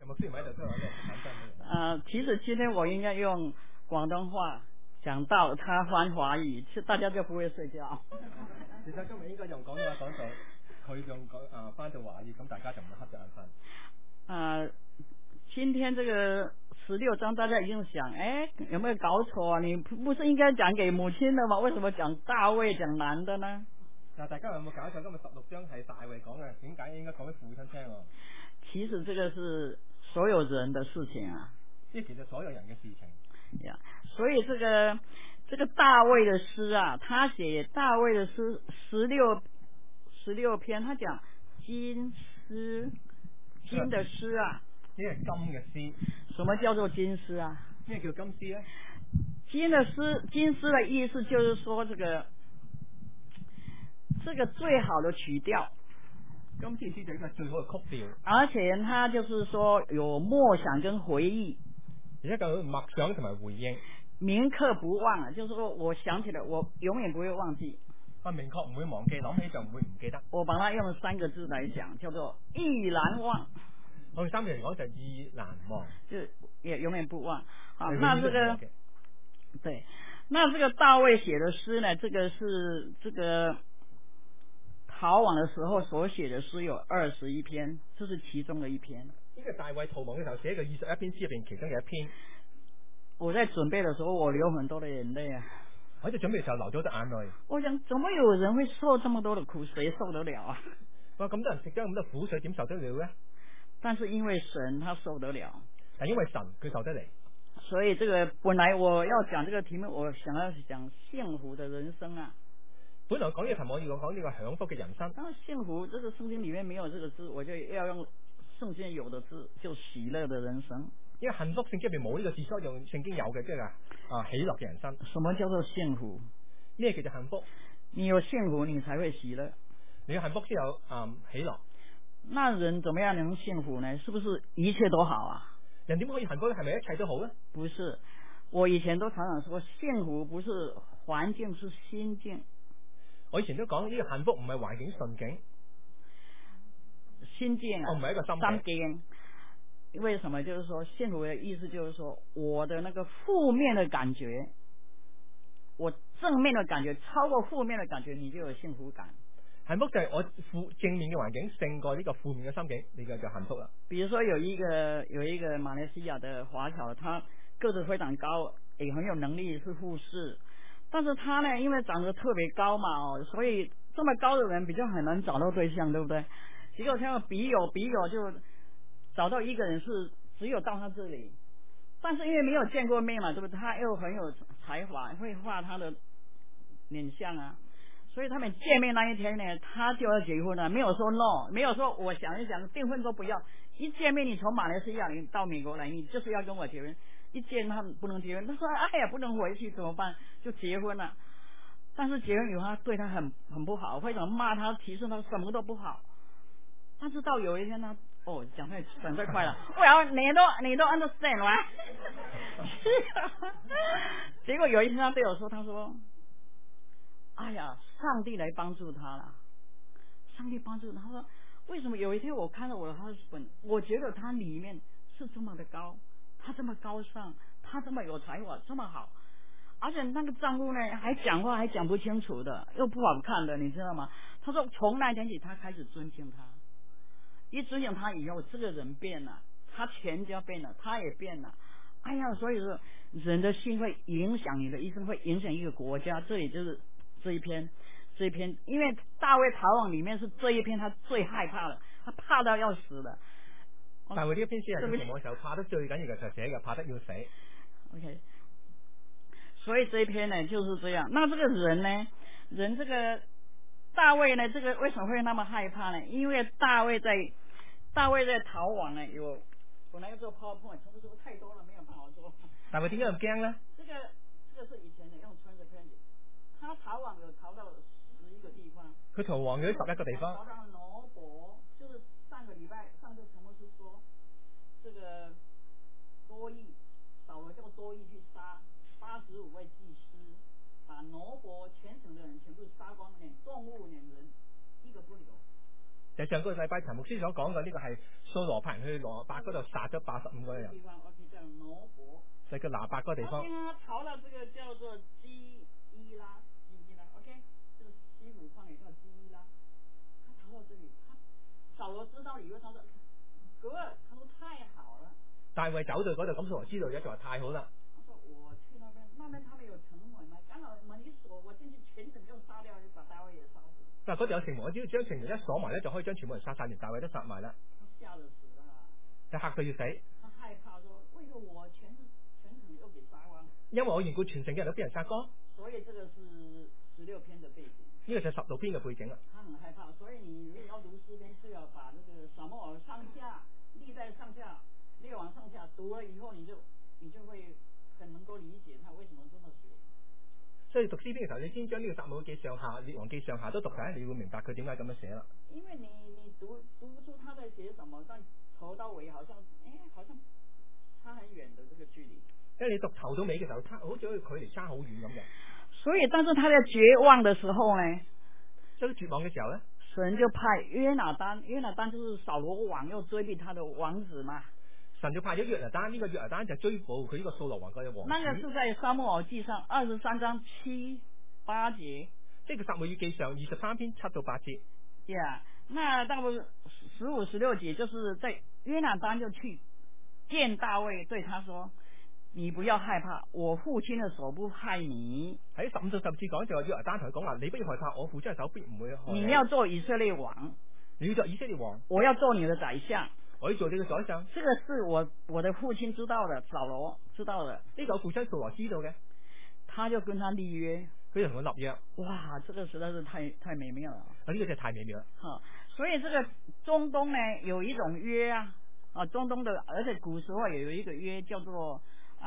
其實今天我應該用廣東話講到他翻華語，大家就不會睡覺。 其實今日應該用廣東話講到佢用翻到華語，咁大家就唔會瞌著眼瞓。 今天這個16章，大家已經想，有沒有搞錯啊？你不是應該講給母親的嗎？為什麼講大衛講男的呢？ 嗱，大家有冇搞錯？今日16章係大衛講嘅，點解應該講俾父親聽喎？ 其實這個是所有人的事情啊。 即係其實所有人嘅事情。 呀，所以這個大衛的詩啊，他寫大衛的詩16篇，他講金詩，金的詩啊。 呢係金嘅詩。 什麼叫做金詩啊？ 咩叫金詩咧？ 金詩的意思就是說這個最好的曲調。 金詩詩就係一個最好嘅曲調。 而且他就是說有默想跟回憶。 而且有默想同埋回應。 銘刻不忘啊，就是說我想起來，我永遠不會忘記。 明確唔會忘記，諗起就唔會唔記得。 我把它用3個字來講，叫做意難忘。 我用3個字嚟講就係意難忘， 就也永遠不忘。好，那這個對，那這個大衛寫的詩呢？這個是這個逃亡的時候所寫的詩有21篇，這是其中的一篇。 呢個大衛逃亡嘅時候寫嘅21篇詩入邊，其中有一篇。 我在準備的時候，我流很多的眼淚啊！ 我在準備嘅時候流咗啲眼淚。 我想，怎麼有人會受這麼多的苦？誰受得了啊？ 哇！咁多人食咗咁多苦水，點受得了呢？ 但是因為神，他受得了。 但因為神，佢受得嚟。 所以這個本來我要講這個題目，我想要講幸福的人生啊。 本來講呢個題目，我要講呢個享福嘅人生。 但是幸福，這個聖經裏面沒有這個字，我就要用聖經有的字，就喜樂的人生。 因為幸福聖經入邊冇呢個字，所以用聖經有嘅，即係喜樂嘅人生。 什麼叫做幸福？ 咩叫做幸福？ 你有幸福，你才會喜樂。 你有幸福先有喜樂。 那人怎麼樣能幸福呢？是不是一切都好啊？ 人點可以幸福呢？係咪一切都好呢？ 不是，我以前都常常說，幸福不是環境，是心境。 我以前都講呢個幸福唔係環境順境， 心境啊， 唔係一個心境。 為什麼？就是說幸福的意思就是說，我的那個負面的感覺，我正面的感覺超過負面的感覺，你就有幸福感。 幸福就係我正面嘅環境勝過呢個負面嘅心境，你就幸福啦。 比如說有一個馬來西亞的華僑，他個子非常高，也很有能力，是護士，但是他呢，因為長得特別高嘛，所以這麼高的人比較很難找到對象，對不對？結果像筆友就找到一個人是只有到他這裡，但是因為沒有見過面嘛，對不對？他又很有才華，會畫他的臉相啊，所以他們見面那一天呢，他就要結婚了，沒有說 no， 沒有說我想一想訂婚都不要。一見面，你從馬來西亞你到美國來，你就是要跟我結婚。一見他不能結婚，他說哎呀不能回去怎麼辦？就結婚了。但是結婚以後他對他很不好，會怎麼罵他，提示他什麼都不好。但是到有一天他講太快了，你都 understand 嗎？結果有一天他對我說，他說哎呀，上帝來幫助他了。上帝幫助他，他說為什麼有一天我看到我的 husband， 我覺得他裡面是這麼的高，他這麼高尚，他這麼有才華，這麼好，而且那個丈夫呢還講話還講不清楚的，又不好看的，你知道嗎？他說從那天起他開始尊敬他，一尊敬他以後，這個人變了，他全家變了，他也變了。哎呀，所以說人的心會影響你的一生，會影響一個國家。這裡就是這一篇，因為大衛逃亡裡面是這一篇他最害怕的，他怕到要死的。 大衛呢一篇詩係佢逃亡嘅時候怕得最緊要嘅就係寫嘅，怕得要死。 OK， 所以這一篇呢就是這樣。那這個人呢，這個大衛呢，這個為什麼會那麼害怕呢？因為大衛在逃亡呢，本來要做 PowerPoint，程式太多了，沒有辦法做。 大衛點解咁驚呢？ 這個是以前的用村子片子，他逃亡有逃到11個地方。佢逃亡咗11個地方。 逃到挪伯，就是上次陳牧師說，這個多益，掃羅叫多益去殺85位祭司，把挪伯全省的人全部殺光，連動物連人一個不留。 就上個禮拜陳牧師所講嘅呢個係掃羅派人去羅伯嗰度殺咗85個人， 地方 OK 叫挪伯， 就叫拿伯嗰個地方。 他逃到這個叫做基伊拉 ，OK， 就是西湖曠野叫基伊拉，他逃到這裡，掃羅知道以後，他說哥，他說太好了。 大衛走到嗰度，咁掃羅知道咗就話太好啦。 他說我去那邊他們有城門嘛，剛好門一鎖，我進去全城就殺掉，就把大衛也殺死。 嗱，嗰度有城門，我只要將城門一鎖埋咧，就可以將全部人殺晒，連大衛都殺埋啦。 他嚇得死啦！ 就嚇到要死。 他害怕說，為何我全城又給殺光？ 因為我緣故全城嘅人都俾人殺光。 所以這個是16篇的背景。 呢個就係16篇嘅背景啦。 他很害怕，所以你如果要讀詩篇，是要把這個撒母耳上下、歷代上下、列王上下讀了以後，你就會很能夠理解他為什麼這麼寫。 所以讀詩篇嘅時候，你先將呢個撒母耳記上下、列王記上下都讀晒，你會明白佢點解咁樣寫啦。 因為你讀不出他在寫什麼，但頭到尾好像差很遠的這個距離。 因為你讀頭到尾嘅時候，好似距離差好遠咁嘅。 所以，但是他在絕望的時候呢， 所以絕望嘅時候呢， 神就派約拿單就是掃羅王要追逼他的王子嘛。 神就派咗約拿單，呢個約拿單就追捕佢呢個掃羅王嘅王子。 那個是在撒母耳記上23章7、8節， 即係撒母耳記上23篇7到8節。 Yeah， 那到15、16節就是在約拿單就去見大衛，對他說：你不要害怕，我父親的手不害你。 喺15到17節講就話約拿單同佢講話：你不要害怕，我父親嘅手必唔會害你。 你要做以色列王， 你要做以色列王， 我要做你的宰相。 我要做你嘅宰相。 這個是我的父親知道的，掃羅知道的。 呢個我父親掃羅知道嘅， 他就跟他立約， 佢就同佢立約。 哇，這個實在是太美妙了。 呢個真係太美妙啦。 好，所以這個中東呢有一種約啊，中東的，而且古時候也有一個約叫做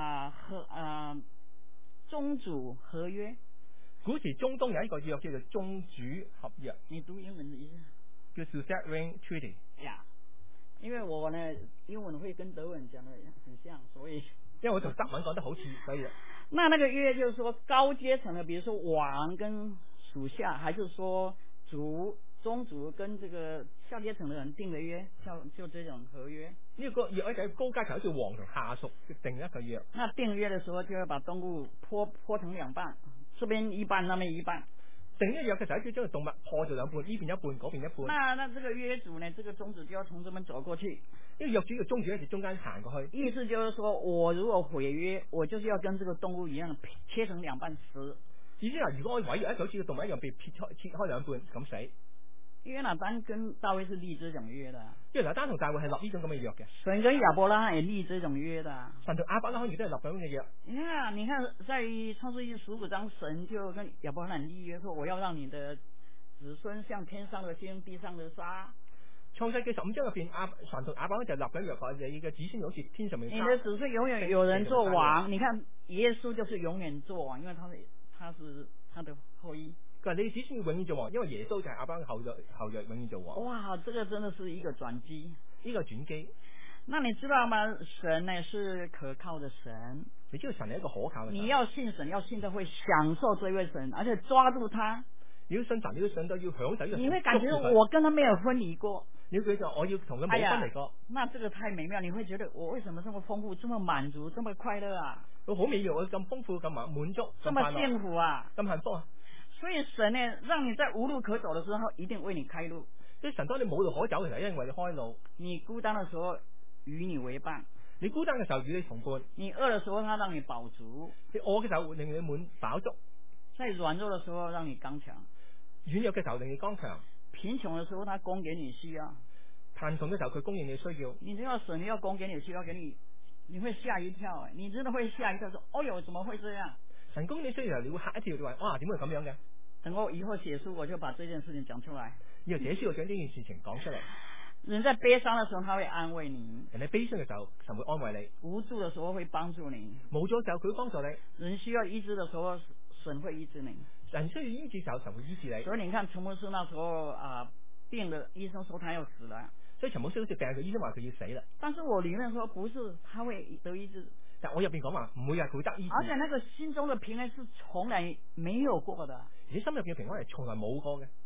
宗主合約。 古時中東有一個約叫做宗主合約。 你讀英文的意思？ 叫 Suzerain Treaty。 呀，因為我呢英文會跟德文講的很像，所以因為我同德文講得好似，所以那個約就是說高階層的，比如說王跟屬下，還是說宗主跟這個下階層的人定的約，就這種合約。 呢個約咧就係高階層，好似王同下屬定一個約。 那訂約的時候就要把動物剖成兩半，這邊一半，那邊一半。 定一約嘅時候，就將個動物破咗兩半，呢邊一半，嗰邊一半。 那這個約主呢，這個宗主就要從這邊走過去。 呢個約主嘅宗主咧就中間行過去。 意思就是說，我如果毀約，我就是要跟這個動物一樣切成兩半死。意思話， 如果我毀約，就好似個動物一樣被切開兩半咁死。 約拿單跟大衛是立這種約的。 約拿單同大衛係立呢種咁嘅約嘅。 神跟亞伯拉罕也立這種約的。 神同亞伯拉罕亦都係立咁嘅約。 你看，在創世記15章，神就跟亞伯拉罕立約，說我要讓你的子孫像天上的星、地上的沙。 創世記15章入邊，神同亞伯拉罕就立緊約，話你嘅子孫好似天上面沙。 你的子孫永遠有人做王。你看耶穌就是永遠做王，因為他是他的後裔。 佢話你子孫要永遠做王，因為耶穌就係亞伯拉罕後裔永遠做王。 哇，這個真的是一個轉機， 呢個轉機。 那你知道嗎？神呢是可靠的神， 你知道神係一個可靠嘅神。 你要信神，要信得會享受這位神，而且抓住他。 你要信神，你要信到要享受呢個神。 你會感覺我跟他沒有分離過。 你會覺得我要同佢冇分離過。 那這個太美妙，你會覺得我為什麼這麼豐富、這麼滿足、這麼快樂啊？ 我好美妙，我咁豐富、咁滿足、 這麼幸福啊！ 咁幸福啊！ 所以神呢，讓你在無路可走的時候，一定為你開路。 所以神當你冇路可走嘅時候，一定為你開路。 你孤單的時候，與你為伴； 你孤單嘅時候，與你同伴； 你餓的時候，他讓你飽足； 你餓嘅時候，令你飽足； 在軟弱的時候，讓你剛強； 軟弱嘅時候，令你剛強； 貧窮的時候，他供給你需要； 貧窮嘅時候，佢供應你需要。 你知道神要供給你需要，給你，你會嚇一跳，你真的會嚇一跳，說：哦喲，怎麼會這樣？ 神供你需要，你會嚇一跳，你話：哇，點會咁樣嘅？ 等我以後寫書，我就把這件事情講出來。 以後寫書，我將呢件事情講出嚟。 人在悲傷的時候，他會安慰你； 人喺悲傷嘅時候，神會安慰你； 無助的時候會幫助你； 冇咗時候，佢會幫助你； 人需要醫治的時候，神會醫治你； 人需要醫治嘅時候，神會醫治你。 所以你看陳牧師那時候病的醫生說他要死了， 所以陳牧師好似病嘅醫生話佢要死啦。但是我裏面說不是，他會得醫治。 但我入邊講話唔會係佢得醫治。 而且那個心中的平安是從來沒有過的。 而且心入邊嘅平安係從來冇過嘅。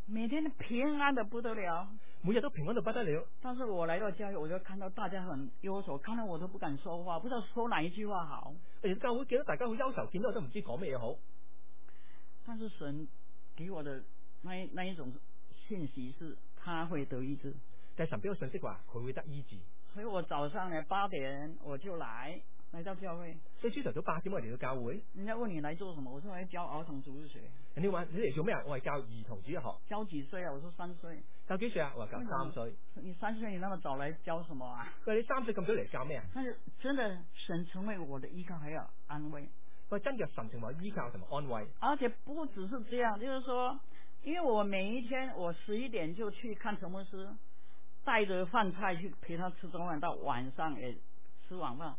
每天平安的不得了。 每日都平安到不得了。 但是我来到教會，我就看到大家很憂愁，看到我都不敢說話，不知道說哪一句話好。 嚟教會見到大家好憂愁，見到我都唔知講咩嘢好。 但是神給我的那一種信息是，他會得醫治。 但係神俾我信息話，佢會得醫治。 所以我早上呢8點我就來到教會。 所以朝頭早8點我嚟到教會。 人家問你來做什麼，我說我來教兒童主日學。 人哋話你嚟做咩啊？我係教兒童主日學。 教幾歲啊？我說3歲。 教幾歲啊？我話教3歲。 你3歲你那麼早來教什麼啊？ 喂，你3歲咁早嚟教咩啊？ 但是真的神成為我的依靠，還有安慰。 喂，真嘅神成為依靠同埋安慰。 而且不只是這樣，就是說，因為我每一天我11點就去看陳牧師，帶着飯菜去陪他吃中飯，到晚上也吃晚飯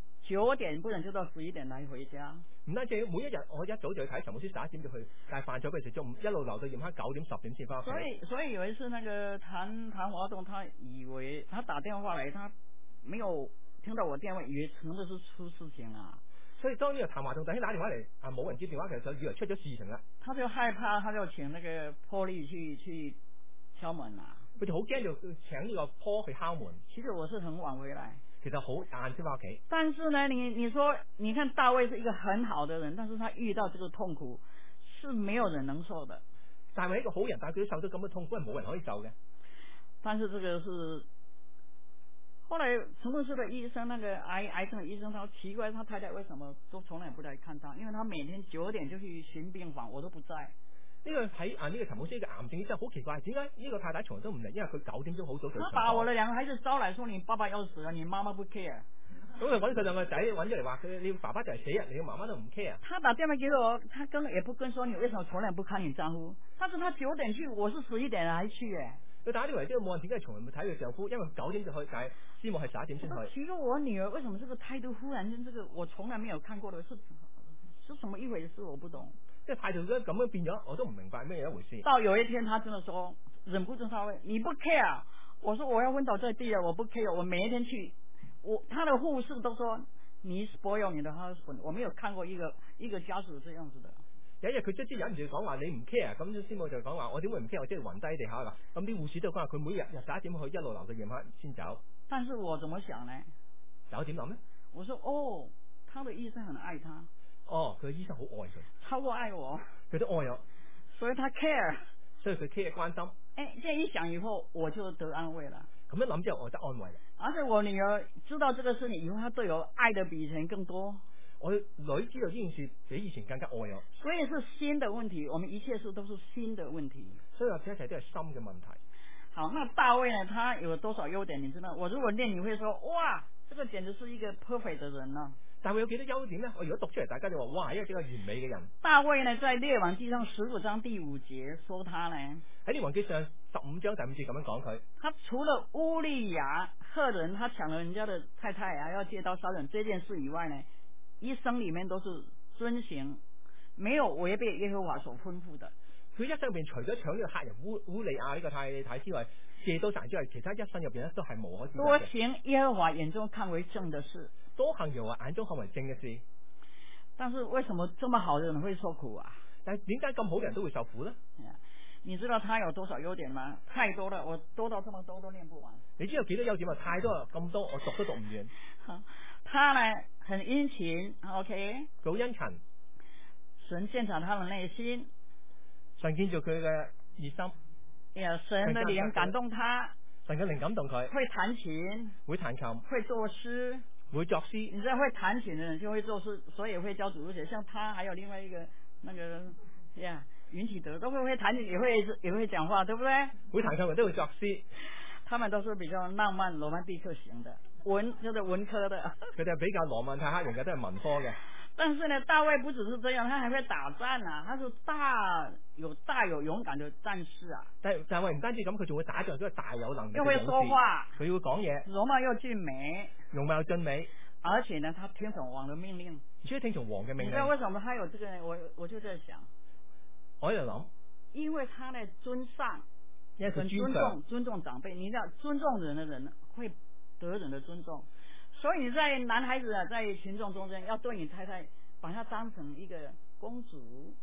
，9點不能就到11點來回家。 唔單止每一日我一早就去睇陳牧師，11點就去帶飯菜俾佢食，中午一路留到夜晚9點10點先翻屋企。 所以有一次那個譚華東，他以為他打電話來，他沒有聽到我電話，以為可能是出事情啦。 所以當呢個譚華東弟兄打電話嚟，冇人接電話，其實就以為出咗事情啦。 他就害怕，他就請那個波利去敲門啦。 佢就好驚，就請呢個坡去敲門。 其實我是很晚回來。 其實好晏先翻屋企。但是呢，你說，你看大衛是一個很好的人，但是他遇到這個痛苦是沒有人能受的。 大衛係一個好人，但係佢受到咁嘅痛苦係冇人可以受嘅。 但是這個是後來陳牧師的醫生，那個癌症的醫生，他奇怪他太太為什麼都從來不來看他，因為他每天9點就去巡病房，我都不在。 呢個喺呢個陳牧師嘅癌症醫生好奇怪，點解呢個太太從來都唔嚟？因為佢9點鐘好早就。他把我的2個孩子招來，說你爸爸要死了，你媽媽不 care。 咁就揾佢2個仔揾咗嚟話佢，你爸爸就係死人，你媽媽都唔 care。 他打電話給我，他根本也不跟說你為什麼從來不看你丈夫，但是他9點去，我是11點還去誒。 佢打電話之後冇人點解從來冇睇佢丈夫，因為9點就去，但係師母係11點先去。 奇怪，我女兒為什麼這個態度忽然間這個我從來沒有看過的，是什麼一回事？我不懂。即係態度咁樣變咗，我都唔明白咩一回事。 到有一天，他真的說，忍不住他問你不 care， 我說我要昏倒在地了，我不 care， 我每一天去，他的護士都說你 spoil 你的 husband， 我沒有看過一個家屬這樣子的。 有一日佢卒之忍唔住講話你唔 care， 咁師母就講話我點會唔 care， 我即係暈低地下啦。咁啲護士都講話佢每日11點去，一路留到夜晚先走。但是我怎麼想呢？有點諗呢？我說哦，他的醫生很愛他。哦，佢嘅醫生好愛佢，超過愛我，佢都愛我，所以他 care， 所以佢 care 關心。誒，這一想以後，我就得安慰了。咁樣諗之後，我得安慰了。而且我女兒知道這個事情以後，她對我愛得比以前更多。我女知道呢件事比以前更加愛我，所以是心的問題。我們一切事都是心的問題，所以我睇一切都係心嘅問題。好，那大衛呢？他有多少優點？你知道？我如果念，你會說哇，這個簡直是一個 perfect 的人呢。大衛有幾多優點呢？我如果讀出嚟，大家就話哇，一個完美嘅人。大衛呢，在列王記上15章第5節說他呢，喺列王記上15章第5節咁樣講佢。他除了烏利亞赫人，他搶了人家的太太啊，要借刀殺人這件事以外呢，一生裏面都是遵行，沒有違背耶和華所吩咐的。佢一生入邊除咗搶呢個客人烏利亞呢個太太之外，借刀殺人之外，其他一生入邊咧都係無可指責嘅。多行耶和華眼中看為正的事。多行耶和華眼中看為正嘅事，但是為什麼這麼好的人會受苦啊？但係點解咁好嘅人都會受苦呢？你知道他有多少優點嗎？太多了，我多到這麼多都念不完。你知道幾多優點啊？太多啦，咁多我讀都讀唔完。他呢很殷勤 ，OK， 好殷勤。神鑒察他的內心，神見住佢嘅熱心。神的靈感動他，神嘅靈感動佢。會彈琴，會彈琴，會作詩。會作詩，你知道會彈琴的人就會作詩，所以會教主日學。像他還有另外一個那個呀，雲啟德都會彈琴，也會講話，對不對？會彈琴嘅都會作詩，他們都是比較浪漫羅曼蒂克型的，就是文科的。佢哋係比較羅曼蒂克型嘅，都係文科嘅。但是呢，大衛不只是這樣，他還會打仗啊，他是大有勇敢的戰士啊。但係唔單止咁，佢仲會打仗，都係大有能力嘅勇士。又會說話，佢會講嘢，容貌又俊美，而且呢，他聽從王的命令。你需要聽從王嘅命令。你知道為什麼他有這個呢？我就在想，我喺度諗，因為他呢尊上，很尊重長輩。你知道尊重人的人會得人的尊重。所以你在男孩子啊，在群眾中間要對你太太，把她當成一個公主，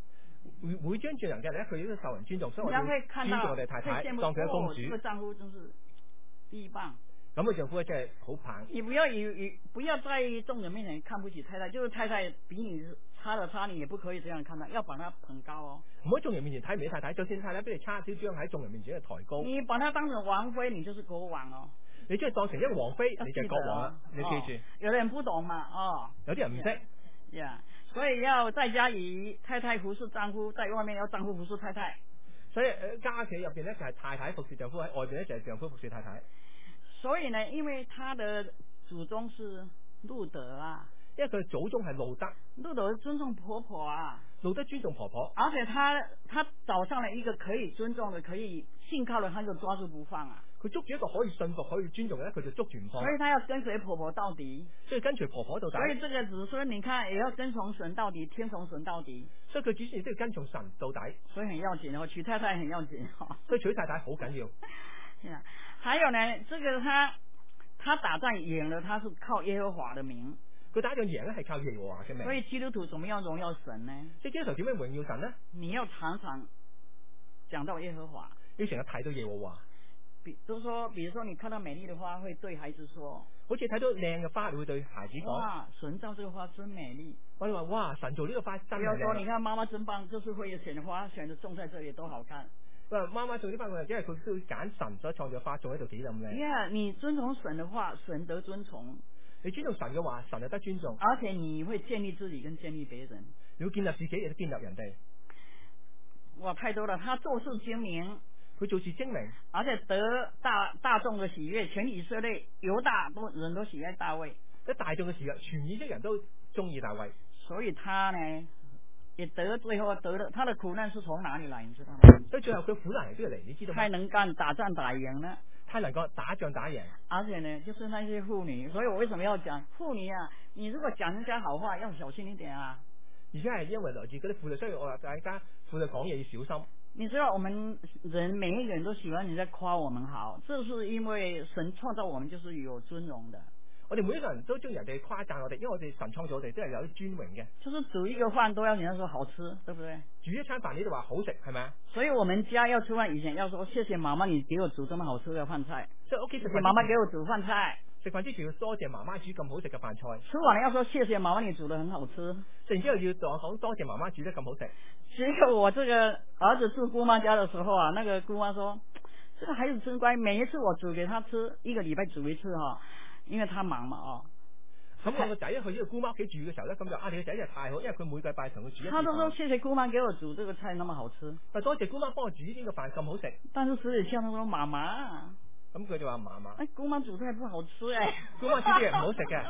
每張罪人嘅咧，佢都受人尊重，所以我哋尊重我哋太太，當佢係公主。 這個丈夫真是第一棒。 咁個丈夫真係好棒。 你不要在眾人面前看不起太太，就是太太比你差了差，你也不可以這樣看她，要把她捧高哦。 唔好喺眾人面前睇唔起太太，就算太太比你差少少，喺眾人面前去抬高。 你把她當成王妃，你就是國王哦。 你將佢當成一個王妃，你就係國王啦。你記住。 有啲人不懂嘛， 有啲人唔識。 所以要在家裏太太服侍丈夫，在外面要丈夫服侍太太。 所以家企入邊咧就係太太服侍丈夫，喺外邊咧就係丈夫服侍太太。 所以呢，因為他的祖宗是路德啊， 因為佢祖宗係路德。 路德尊重婆婆啊， 路德尊重婆婆， 而且他找上了一個可以尊重的、可以信靠的，他就抓住不放啊。 佢捉住一個可以信服、可以尊重嘅，佢就捉住唔放。 所以他要跟隨婆婆到底， 所以跟隨婆婆到底。 所以這個子孫你看也要跟從神到底，聽從神到底。 所以佢主線都要跟從神到底。 所以很要緊哦，娶太太很要緊哦。 所以娶太太好緊要。 還有呢，這個他打仗贏了，他是靠耶和華的名。 佢打仗贏咧係靠耶和華嘅名。 所以基督徒怎麼樣榮耀神呢？ 即係基督徒點樣榮耀神呢？ 你要常常講到耶和華， 要成日提到耶和華。 比如說你看到美麗的花，會對孩子說， 好似睇到靚嘅花，你會對孩子講：哇， 神造這個花真美麗。 我哋話：哇，神造呢個花真美麗。 比如說，你看媽媽真棒，就是會選花，選的種在這裡多好看。 媽媽做呢番嘢，因為佢都要揀神所創造花種喺度幾咁靚。 你尊重神的話，神得尊崇。 你尊重神嘅話，神就得尊重。 而且你會建立自己跟建立別人。 你要建立自己，亦都建立人哋。 哇，太多了！他做事精明。 佢做事精明， 而且得大眾的喜悅，全以色列猶大人都喜愛大衛。 喺大眾嘅時候，全以色列人都中意大衛。 所以他呢，也最後得了他的苦難是從哪裡來？你知道嗎？ 所以最後佢苦難係邊度嚟？你知道嗎？ 太能幹，打仗打贏呢？ 太能夠打仗打贏。 而且呢，就是那些婦女，所以我為什麼要講婦女啊？你如果講人家好話，要小心一點啊！ 而且係因為來自嗰啲婦女，所以我話大家婦女講嘢要小心。 你知道我們人每一個人都喜歡人家誇我們好，這是因為神創造我們就是有尊榮的。 我哋每一個人都中意人哋誇讚我哋，因為我哋神創造我哋都係有啲尊榮嘅。就是煮一個飯都要人家說好吃，對不對？ 煮一餐飯你都話好食，係咪啊？ 所以我們家要吃飯以前要說謝謝媽媽，你給我煮這麼好吃嘅飯菜。 所以屋企食飯， 媽媽給我煮飯菜。 食飯之前要多謝媽媽煮咁好食嘅飯菜。 吃完了要說謝謝媽媽，你煮得很好吃。 食完之後要講多謝媽媽煮得咁好食。 結果我這個兒子住姑媽家的時候啊，那個姑媽說，這個孩子真乖，每一次我煮給他吃，一個禮拜煮一次哈，因為他忙嘛咁我個仔去呢個姑媽屋企住嘅時候咧，咁就你個仔就太好，因為佢每個禮拜同佢煮一次。 他都說謝謝姑媽給我煮這個菜那麼好吃。 多謝姑媽幫我煮呢個飯咁好食。 但是私底下他說媽媽。 咁佢就話媽媽， 姑媽煮菜不好吃姑媽煮啲嘢唔好食嘅。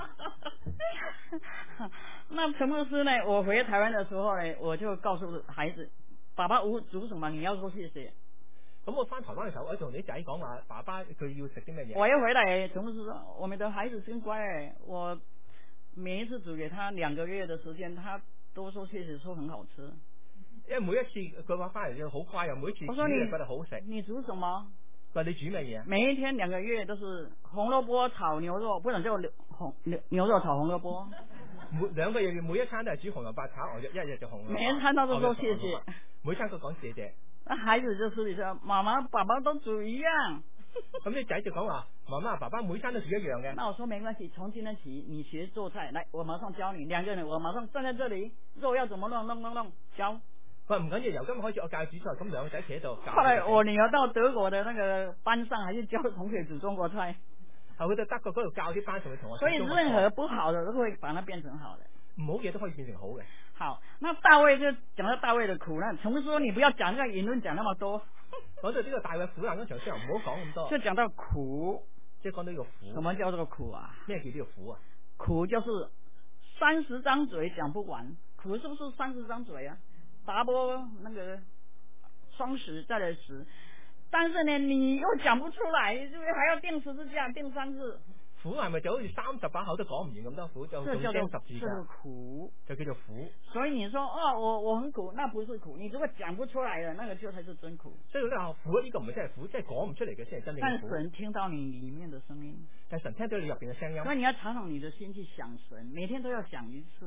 那陳牧師呢？我回台灣的時候呢，我就告訴孩子，爸爸煮什麼你要說謝謝。 咁我翻台灣嘅時候，我同你仔講話，爸爸佢要食啲咩嘢。 我一回來，陳牧師說，我們的孩子真乖我每一次煮給他2個月的時間，他都說謝謝，說很好吃。 因為每一次佢話翻嚟就好乖，又每一次煮嘢覺得好食。 你煮什麼？ 佢話你煮咩嘢？ 每一天2個月都是紅蘿蔔炒牛肉，不能就牛肉炒紅蘿蔔。 2個月每一餐都係煮紅蘿蔔炒牛肉，一日就紅蘿蔔。 每一餐都說謝謝， 每餐都講謝謝。 那孩子就私底下，媽媽爸爸都煮一樣。 咁啲仔就講話，媽媽爸爸每餐都煮一樣嘅。 那我說沒關係，從今天起你學做菜，來我馬上教你，2個人我馬上站在這裡，肉要怎麼弄教。 佢話唔緊要，由今日開始我教煮菜，咁2個仔企喺度教。 後來我女兒到德國的那個班上，還是教同學煮中國菜。 後去到德國嗰度教啲班上嘅同學。 所以任何不好的都會把它變成好的。 唔好嘢都可以變成好嘅。好， 那大衛就講到大衛的苦難，從說你不要講這個言論講那麼多。 講到呢個大衛苦難嗰場先，唔好講咁多。 就講到苦， 即係講到呢個苦。什麼叫做苦啊？ 咩叫呢個苦啊？ 苦就是30張嘴講不完，苦是不是30張嘴啊？打波那個雙10再來10，但是呢你又講不出來，就還要釘十字架釘3次。 苦係咪就好似30把口都講唔完咁多苦，就仲釘十字架？ 這苦就叫做苦。 所以你說我很苦，那不是苦，你如果講不出來的，那個就才是真苦。 所以咧苦呢個唔係真係苦，即係講唔出嚟嘅先係真正苦。 但神聽到你裏面的聲音， 但神聽到你入邊嘅聲音， 所以你要常常你的心去想神，每天都要想1次。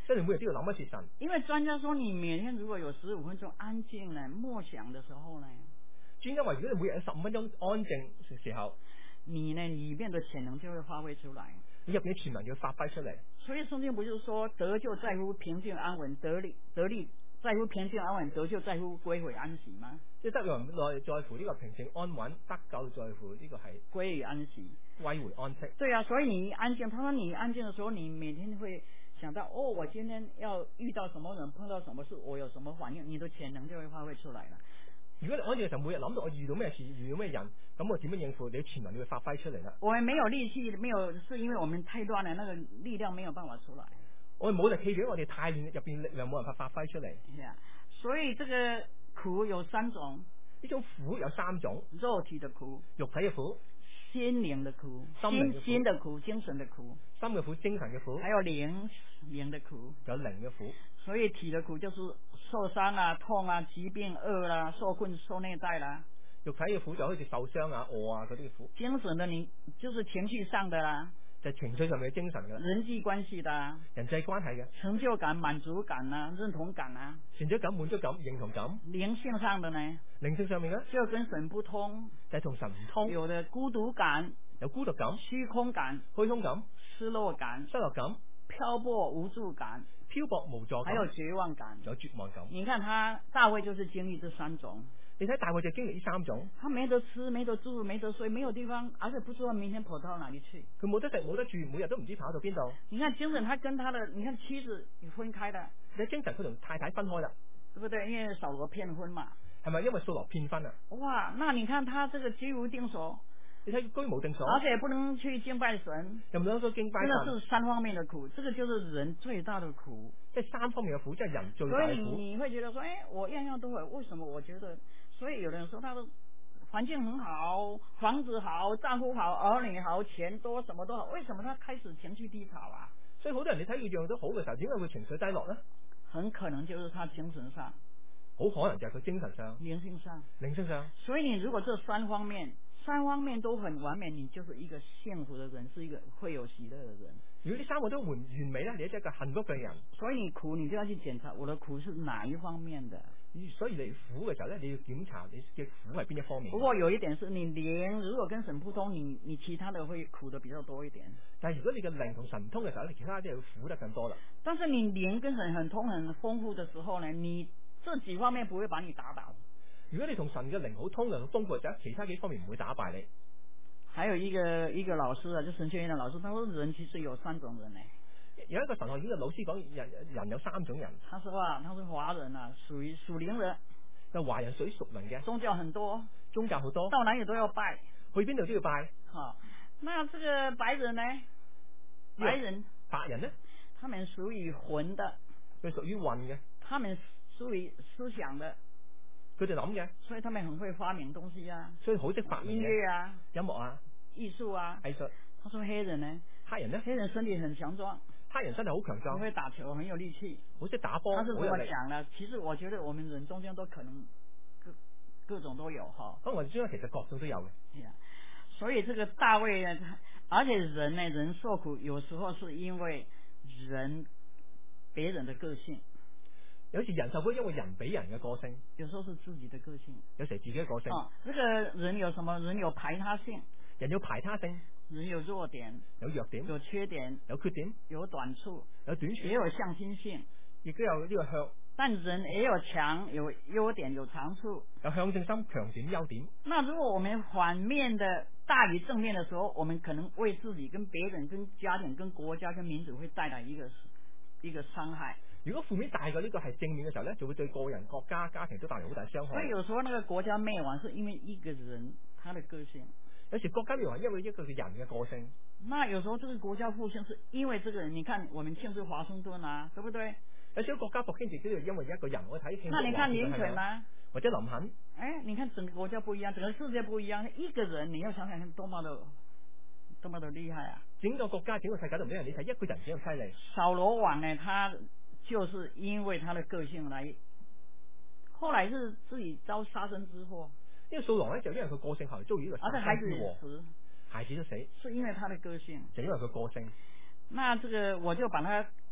所以你每日都要諗一次神。 因為專家說，你每天如果有15分鐘安靜呢，默想的時候呢， 專家話，如果你每日有15分鐘安靜嘅時候， 你呢裏面的潛能就會發揮出來， 你入邊嘅潛能要發揮出嚟。 所以聖經不是說得救在乎平靜安穩，得力在乎平靜安穩，得救在乎歸回安息嗎？ 即係得人內在乎呢個平靜安穩，得救在乎呢個係歸回安息， 歸回安息。 對啊，所以你安靜，他說你安靜的時候，你每天會想到，哦，我今天要遇到什麼人，碰到什麼事，我有什麼反應，你的潛能就會發揮出來了。 如果你安靜嘅時候，每日諗到我遇到咩事，遇到咩人，咁我點樣應付？你嘅潛能你會發揮出嚟啦。 我們沒有力氣，沒有，是因為我們太亂了，那個力量沒有辦法出來。 我哋冇力氣，我哋太亂，入邊力量冇辦法發揮出嚟。 所以這個苦有3種， 呢種苦有3種： 肉體的苦、 肉體嘅苦、 心靈的苦、心的苦、精神的苦、 心嘅苦、精神嘅苦， 還有靈的苦， 有靈嘅苦。 所以體的苦就是受傷啊、痛啊、疾病、餓啦、受困、受虐待啦。 肉體嘅苦就好似受傷啊、餓啊嗰啲苦。 精神的你就是情緒上的啦。 就係情緒上面嘅精神嘅， 人際關係的， 人際關係嘅， 成就感、滿足感啊，認同感啊， 成就感、滿足感、認同感。 靈性上的呢？ 靈性上面嘅， 就跟神不通， 就係同神唔通。 有的孤獨感， 有孤獨感、 虛空感、失落感、漂泊無助感、還有絕望感。你看他大衛就是經歷這3種。 你睇大衛就經歷呢3種， 他沒得吃，沒得住，沒得睡，沒有地方，而且不知道明天跑到哪裏去。 佢冇得食，冇得住，每日都唔知跑到邊度。 你看精神，他跟他的，你看妻子分開的。 你睇精神，佢同太太分開啦， 對不對？因為掃羅騙婚嘛。 係咪因為掃羅騙婚啊？ 哇，那你看他這個居無定所。 你睇居無定所， 而且也不能去敬拜神， 又唔能夠敬拜神， 真的是3方面的苦，這個就是人最大的苦。 即係3方面嘅苦，即係人最大嘅苦。 所以你會覺得說，我樣樣都會，為什麼我覺得？所以有人說他的環境很好，房子好，丈夫好，兒女好，錢多，什麼都好，為什麼他開始情緒低潮啊？ 所以好多人你睇佢樣都好嘅時候，點解會情緒低落呢？ 很可能就是他精神上， 好可能就係佢精神上、 靈性上。所以你如果這3方面都很完美，你就是一個幸福的人，是一個會有喜樂的人。 如果呢3個都完美咧，你就係一個幸福嘅人。 所以你苦，你就要去檢查我的苦是哪一方面的。 所以你苦嘅時候咧，你要檢查你嘅苦係邊一方面。 不過有一點是你靈如果跟神不通，你其他的會苦得比較多一點。 但係如果你嘅靈同神唔通嘅時候，你其他啲會苦得更多啦。 但是你靈跟神很通很豐富的時候呢，你這幾方面不會把你打倒。 如果你同神嘅靈好通很豐富嘅時候，其他幾方面唔會打敗你。 還有一個老師啊，就神學院的老師，他說人其實有3種人呢。 有一個神學院嘅老師講，人有3種人。他說他是華人啊，屬於屬靈人。 就華人屬於屬靈嘅。 宗教很多，到哪裏都要拜， 去邊度都要拜。 好，那這個白人呢？白人呢？ 他們屬於魂的， 佢屬於魂嘅。 他們屬於思想的， 佢哋諗嘅， 所以他們很會發明東西啊， 所以好識發明音樂啊、 音樂啊、 藝術啊。 藝術。 他說黑人呢？黑人身體很強壯， 黑人身體好強壯， 很會打球，很有力氣， 好識打波。他是怎麼講呢？其實我覺得我們人中間都可能各種都有哈。 咁我哋中間其實各種都有嘅。 所以這個大衛呢，而且人受苦有時候是因為別人的個性。 有時人受苦因為人比人嘅個性， 有時候是自己的個性， 有時自己嘅個性。 這個人有什麼？人有排他性， 人有排他性，人有弱點， 有弱點， 有缺點， 有缺點， 有短處， 有短處， 也有向心性， 亦都有呢個向。 但人也有強，有優點，有長處， 有向性心、強點、優點。 那如果我們反面的大於正面的時候，我們可能為自己、跟別人、跟家庭、跟國家、跟民族會帶來一個傷害。 如果負面大過呢個係正面嘅時候呢，就會對個人、國家、家庭都帶來好大傷害。 所以有時候那個國家滅亡是因為一個人他的個性， 有時國家滅亡因為一個人嘅個性。 那有時候這個國家復興是因為這個人，你看我們慶祝華盛頓啊，對不對？ 有時候國家復興自己就因為一個人，我睇慶祝華盛頓。 那你看林肯啊， 或者林肯， 你看整個國家不一樣，整個世界不一樣，一個人你要想想看多麼的厲害啊！ 整個國家、整個世界都唔一樣，你睇一個人幾咁犀利。 掃羅王呢，他就是因為他的個性來，後來是自己遭殺身之禍。 因為掃羅呢，就因為佢個性後來遭遇呢個殺身之禍，孩子都死， 是因為他的個性， 就因為佢個性。 那這個我就把他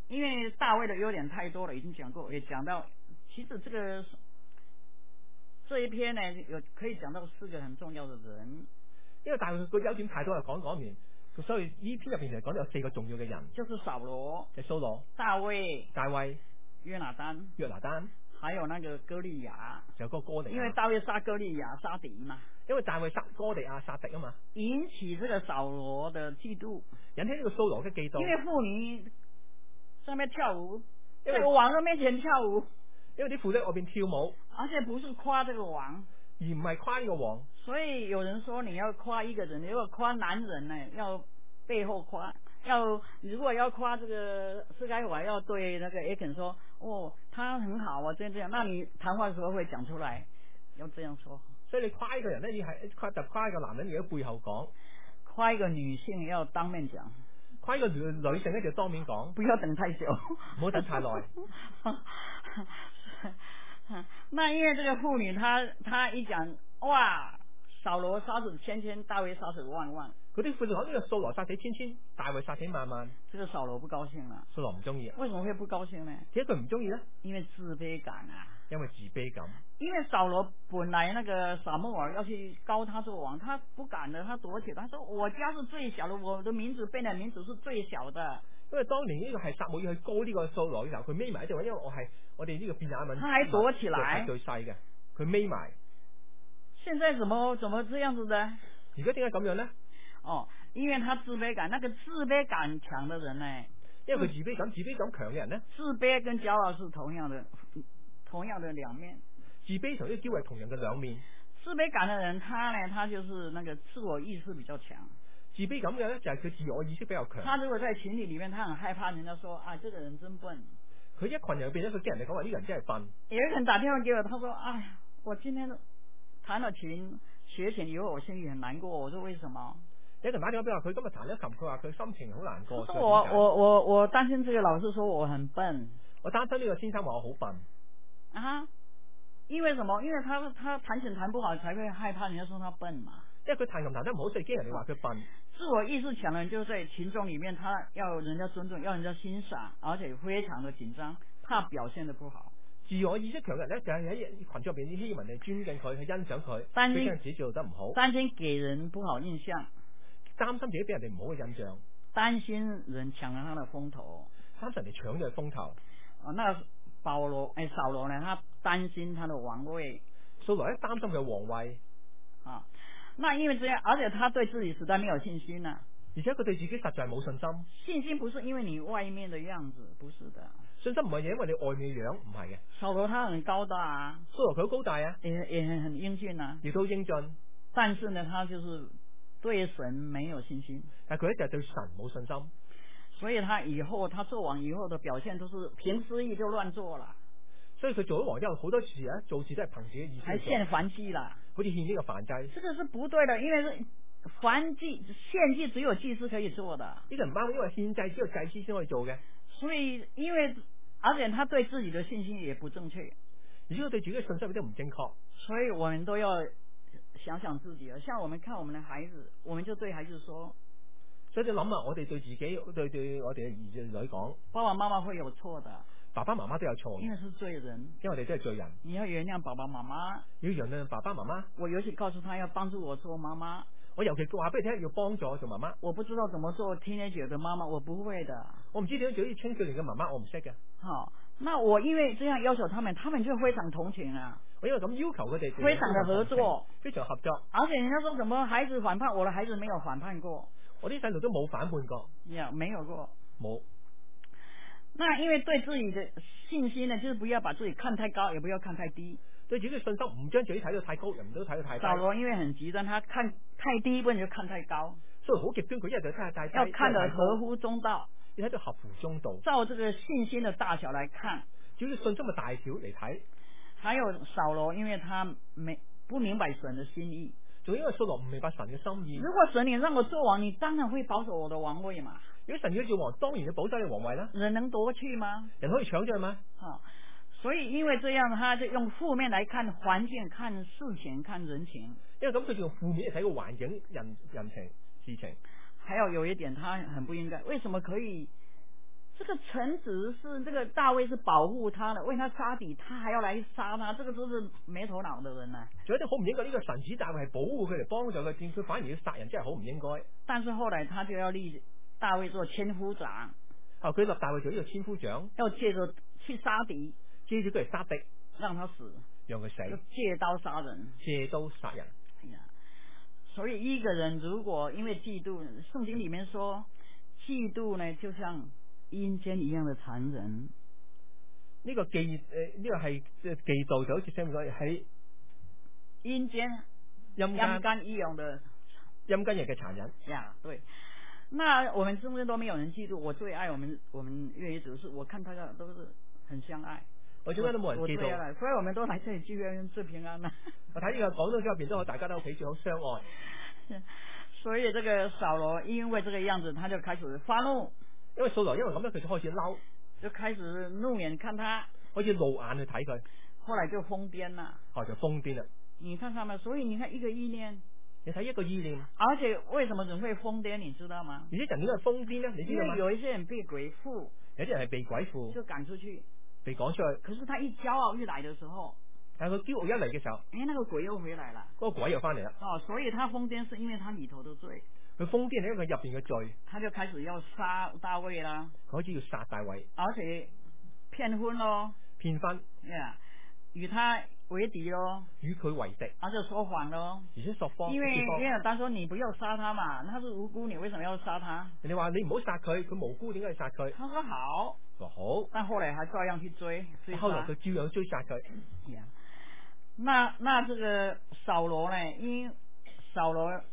因為大衛的優點太多了，已經講過，也講到，其實這一篇呢，可以講到4個很重要的人。 因為大衛個優點太多，就講完，所以呢篇入邊就講到有4個重要嘅人， 就是掃羅、 掃羅、 大衛、約拿單，還有那個歌利亞， 就有個歌利亞， 因為大衛殺歌利亞殺敵嘛， 因為大衛殺歌利亞殺敵啊嘛， 引起這個掃羅的嫉妒， 引起呢個掃羅嘅嫉妒， 因為婦女上面跳舞，在王的面前跳舞， 因為啲婦女喺外邊跳舞， 而且不是誇這個王， 而唔係誇呢個王。 所以有人說你要誇一個人，你如果誇男人呢，要背後誇，如果要誇這個施該華，要對那個艾肯說，哦，他很好啊，這樣，那你談話的時候會講出來，要這樣說。 所以你誇一個人呢，要係誇一個男人，要喺背後講； 誇一個女性要當面講， 誇一個女性呢就當面講， 不要等太久， 唔好等太耐。 那因為這個婦女，她一講，哇！掃羅殺死千千，大衛殺死萬萬。 嗰啲婦女講呢個掃羅殺死千千，大衛殺死萬萬。 這個掃羅不高興啦。掃羅唔中意。為什麼會不高興呢？ 點解佢唔中意呢？ 因為自卑感啊。 因為自卑感。 因為掃羅本來那個撒母耳要去膏他做王，他不敢的，他躲起來，他說我家是最小的，我的名字變的名字是最小的。 因為當年呢個係撒母耳去膏呢個掃羅嘅時候，佢匿埋喺度，因為我哋呢個便雅憫， 他還躲起來， 係最細嘅，佢匿埋。 現在怎麼這樣子的？ 而家點解咁樣呢？ 哦，因為他自卑感，那個自卑感強的人呢？ 因為佢自卑感強嘅人呢？ 自卑跟驕傲是同樣的兩面。 自卑同呢個驕傲係同樣嘅兩面。 自卑感的人，他就是那個自我意識比較強。 自卑感嘅呢，就係佢自我意識比較強。 他如果在群體裏面，他很害怕人家說啊，這個人真笨。 佢一群人變咗，佢驚人哋講話呢個人真係笨。 有一個人打電話給我，他說：哎呀，我今天彈了琴，學琴以後，我心裡很難過。我說為什麼？ 有人打電話俾我，佢今日彈咗琴，佢話佢心情好難過。 我擔心這個老師說我很笨。 我擔心呢個先生話我好笨。 啊？因為什麼？因為他彈琴彈不好，才會害怕人家說他笨嘛。 因為佢彈琴彈得唔好，所以驚人哋話佢笨。 自我意識強的人就在群眾裡面，他要人家尊重，要人家欣賞，而且非常的緊張，怕表現得不好。 自我意識強嘅人咧，就係喺群眾入邊希望人哋尊敬佢，去欣賞佢， 擔心自己做得唔好， 擔心給人不好印象， 擔心自己俾人哋唔好嘅印象， 擔心人搶了他的風頭， 擔心人哋搶咗佢風頭。 那掃羅呢？他擔心他的王位， 掃羅咧擔心佢皇位。 啊，那因為這樣，而且他對自己實在沒有信心啊， 而且佢對自己實在冇信心。 信心不是因為你外面的樣子，不是的。 信心唔係因為你外面嘅樣，唔係嘅。 掃羅他很高大啊， 掃羅佢好高大啊， 也很英俊啊， 亦都英俊。 但是呢，他就是對神沒有信心。 但係佢一直對神冇信心， 所以他做王以後的表現都是憑私意就亂做了。 所以佢做咗王之後，好多事做事都係憑自己意思。 還獻燔祭啦， 好似獻呢個燔祭。這個是不對的，因為是燔祭獻祭只有祭司可以做的。 呢個唔啱，因為獻祭只有祭司先可以做嘅。 所以而且他對自己的信心也不正確， 而且佢對自己嘅信心都唔正確。所以我們都要想想自己，像我們看我們的孩子，我們就對孩子說， 所以你諗下，我哋對自己對我哋嘅兒子女講， 爸爸媽媽會有錯的， 爸爸媽媽都有錯， 因為是罪人， 因為我哋都係罪人。 你要原諒爸爸媽媽， 要原諒爸爸媽媽。 我尤其告訴他要幫助我做媽媽， 我尤其話俾你聽要幫助我做媽媽。我不知道怎麼做teenager的媽媽，我不會的。 我唔知點樣做啲青少年嘅媽媽，我唔識嘅。 好，那我因為這樣要求他們就非常同情啊。 我因為咁要求佢哋， 非常的合作， 非常合作。 而且人家說什麼孩子反叛，我的孩子沒有反叛過， 我啲細路都冇反叛過， 沒有過， 冇。 那因為對自己的信心呢，就是不要把自己看太高，也不要看太低。 對自己嘅信心唔將自己睇到太高，人唔都睇到太低。掃羅因為很極端，他看太低，不然就看太高， 所以好極端，佢一日就睇下太低。 要看得合乎中道， 要睇到合乎中道。 照這個信心的大小來看， 照信心嘅大小嚟睇。 還有掃羅，因為他不明白神的心意， 仲因為掃羅唔明白神嘅心意。 如果神你讓我做王，你當然會保守我的王位嘛。 如果神要做王，當然要保守你皇位啦。 人能奪去嗎？ 人可以搶咗去嗎？ 所以因為這樣，他就用負面來看環境、看事情、看人情。 因為咁，佢就用負面嚟睇個環境、人情、事情。 還有一點，他很不應該。為什麼可以這個臣子是這個大衛是保護他的，為他殺敵，他還要來殺他，這個都是沒頭腦的人啊！ 仲有啲好唔應該，呢個臣子大衛係保護佢嚟幫助佢，點佢反而要殺人，真係好唔應該。 但是後來他就要立大衛做千夫長， 佢立大衛做呢個千夫長， 要借着去殺敵， 借住佢嚟殺敵， 讓他死， 讓佢死， 借刀殺人， 借刀殺人。 哎呀，所以一個人如果因為嫉妒，聖經裏面說，嫉妒呢就像陰間一樣的殘忍。 呢個嫉呢個係嫉妒就好似聽唔到喺陰間陰間一樣的陰間人嘅殘忍呀。對，那我們中間都沒有人嫉妒。我最愛我們粵語組是，我看大家都是很相愛。 我中間都冇人嫉妒， 所以我們都來這裡聚會最平安啦。 我睇呢個講到入邊都好，大家都企住好相愛。 所以這個掃羅因為這個樣子，他就開始發怒。 因為掃羅因為咁樣，佢就開始嬲， 就開始怒眼看他， 開始怒眼去睇佢， 後來就瘋癲啦。 後來就瘋癲啦。 你看他們，所以你看一個意念， 你睇一個意念， 而且為什麼人會瘋癲，你知道嗎？ 而且人點解瘋癲呢？你知道嗎？ 因為有一些人被鬼附， 有啲人係被鬼附， 就趕出去， 被趕出去。 可是他一驕傲一來的時候， 但係佢驕傲一嚟嘅時候， 那個鬼又回來了， 嗰個鬼又翻嚟啦。 哦，所以他瘋癲是因為他裏頭的罪。 佢瘋癲係因為佢入邊嘅罪， 他就開始要殺大衛啦， 佢開始要殺大衛， 而且騙婚咯， 騙婚， 與他為敵咯， 與佢為敵， 而且說謊咯， 而且說謊， 因為他說你不要殺他嘛，他是無辜，你為什麼要殺他？ 人哋話你唔好殺佢，佢無辜，點解要殺佢？ 他說好， 話好， 但後來還照樣去追後來佢照樣追殺佢。 那這個掃羅呢？因掃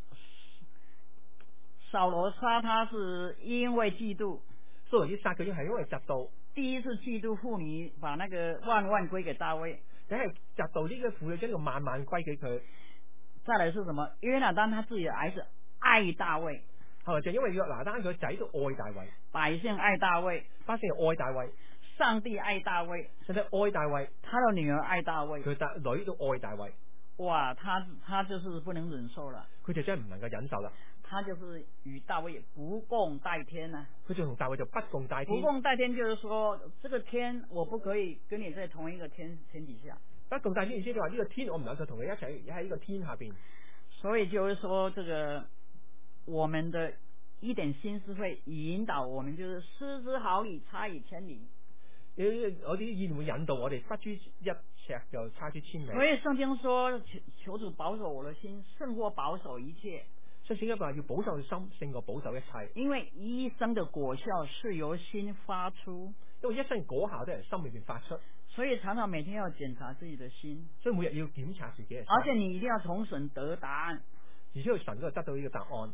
羅殺他是因為嫉妒， 掃羅要殺佢係因為嫉妒。 第一次嫉妒婦女把那個萬歸給大衛， 第一係嫉妒呢個婦女將呢個萬歸給佢。 再來是什麼？約拿單他自己的兒子愛大衛， 後來就因為約拿單佢仔都愛大衛， 百姓愛大衛， 百姓愛大衛， 上帝愛大衛， 上帝愛大衛， 他的女兒愛大衛， 佢仔女都愛大衛。 哇，他就是不能忍受了， 佢就真係唔能夠忍受啦。 他就是與大衛不共戴天啊！ 佢就同大衛就不共戴天。 不共戴天就是說，這個天我不可以跟你在同一個天底下。 不共戴天意思就話呢個天我唔能夠同佢一齊喺呢個天下邊。 所以就是說，這個我們的一點心思會引導我們，就是失之毫釐，差與千里。 我啲意念會引導我哋，不知一尺就差之千里。 所以聖經說，求主保守我的心，勝過保守一切。 所以聖經話要保守心，勝過保守一切。 因為一生的果效是由心發出， 因為一生果效都係心裏邊發出。 所以常常每天要檢查自己的心， 所以每日要檢查自己嘅心。 而且你一定要從神得答案， 而且要神嗰度得到呢個答案。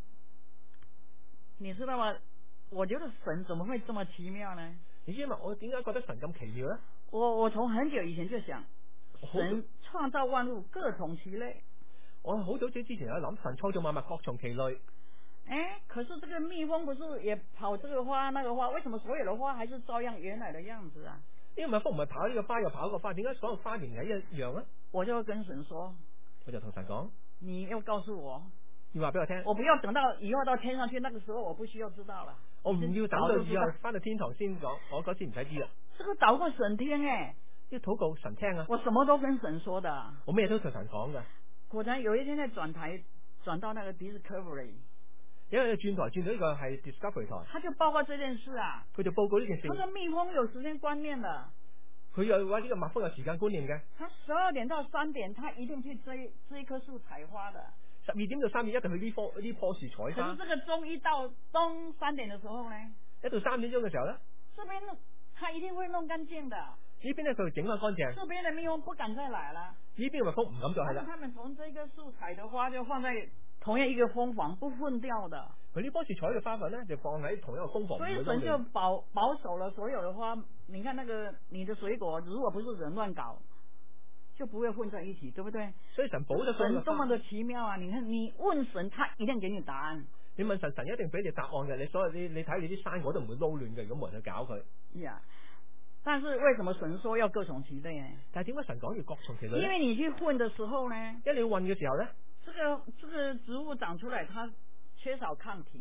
你知道嗎？我覺得神怎麼會這麼奇妙呢？ 你知嘛？我點解覺得神咁奇妙呢？ 我從很久以前就想，神創造萬物各從其類。 我好早之前有諗，神創造萬物各從其類。 可是這個蜜蜂不是也跑這個花那個花？為什麼所有的花還是照樣原來的樣子啊？呢個蜜蜂唔係跑呢個花又跑個花，點解所有花仍然係一樣啊？ 我就跟神說， 我就同神講， 你要告訴我， 要話俾我聽， 我不要等到以後到天上去，那個時候我不需要知道了。 我唔要等到以後翻到天堂先講，我嗰時唔使知啦。 這個禱告神聽要禱告神聽啊！ 我什麼都跟神說的， 我咩都同神講噶。 果然有一天在轉台轉到那個 Discovery， 因為轉台轉到呢個係 Discovery 台， 他就報告這件事啊。 佢就報告呢件事。 他說蜜蜂有時間觀念的， 佢又話呢個蜜蜂有時間觀念嘅。 他12點到3點，他一定去追一棵樹採花的。 12點到3點一定去呢棵樹採花。 可是這個鐘一到東3點的時候呢？ 一到3點鐘嘅時候呢？ 這邊他一定會弄乾淨的。 呢邊呢佢會整翻乾淨。 這邊的蜜蜂不敢再來了。 呢邊嘅蜜蜂唔敢再嚟啦。 他們從這棵樹採的花就放在同樣一個蜂房，不混掉的。 佢呢棵樹採嘅花粉呢，就放喺同一個蜂房。 所以神就保守了所有的花。你看那個你的水果，如果不是人亂搞，就不會混在一起，對不對？ 所以神保咗神多麼的奇妙啊！你看你問神，他一定給你答案。 你問神，神一定俾你答案嘅。你所有你睇你啲生果都唔會撈亂嘅，如果冇人去搞佢。 但是為什麼神說要各從其類呢？ 但係點解神講要各從其類？ 因為你去混的時候呢， 因為你混嘅時候呢， 這個植物長出來，它缺少抗體。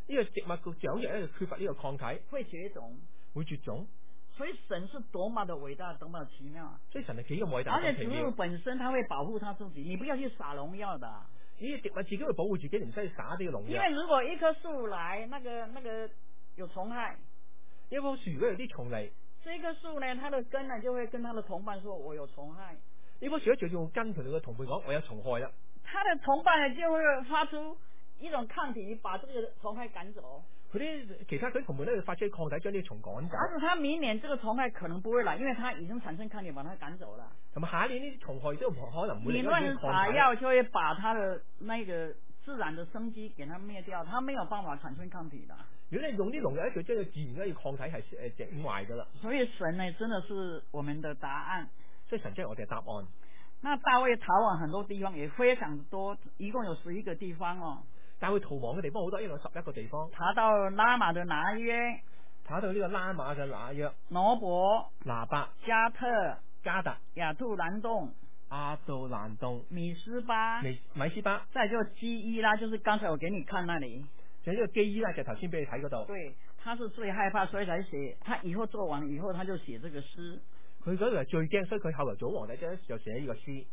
呢個植物嘅長日咧缺乏呢個抗體， 會絕種， 會絕種。 所以神是多麼的偉大，多麼的奇妙啊！ 所以神係幾咁偉大， 而且植物本身，它會保護它自己，你不要去撒農藥的。 呢啲植物自己會保護自己，你唔使去撒啲農藥。 因為如果一棵樹來，那個有蟲害， 一棵樹如果有啲蟲嚟， 這棵樹呢，它的根呢就會跟它的同伴說：我有蟲害。 呢棵樹咧就用根同佢嘅同伴講：我有蟲害啦。 它的同伴呢就會發出一種抗體，把這個蟲害趕走。 佢啲其他佢同伴咧發出抗體，將啲蟲趕走。 而且他明年這個蟲害可能不會來，因為它已經產生抗體，把它趕走了。 同埋下一年呢啲蟲害都可能唔會嚟。 你亂撒藥就會把它的那個自然的生機給它滅掉，它沒有辦法產生抗體的。 如果你用啲農藥咧，佢將佢自然嘅抗體係整壞噶啦。 所以神呢，真的是我們的答案。 所以神真係我哋嘅答案。 那大衛逃往很多地方，也非常多，一共有11個地方哦。 但係佢逃亡嘅地方好多，一共11個地方。 查到拉瑪的拿約， 查到呢個拉瑪嘅拿約、 挪伯、 拿伯、 加特、 加特、 亞杜蘭洞、 亞杜蘭洞、 米斯巴、 米斯巴， 再就基伊拉，就是剛才我給你看那裡。 就呢個基伊拉就頭先俾你睇嗰度。 對，他是最害怕，所以才寫。他以後做王以後，他就寫這個詩。 佢嗰度係最驚，所以佢後來做皇帝就寫呢個詩。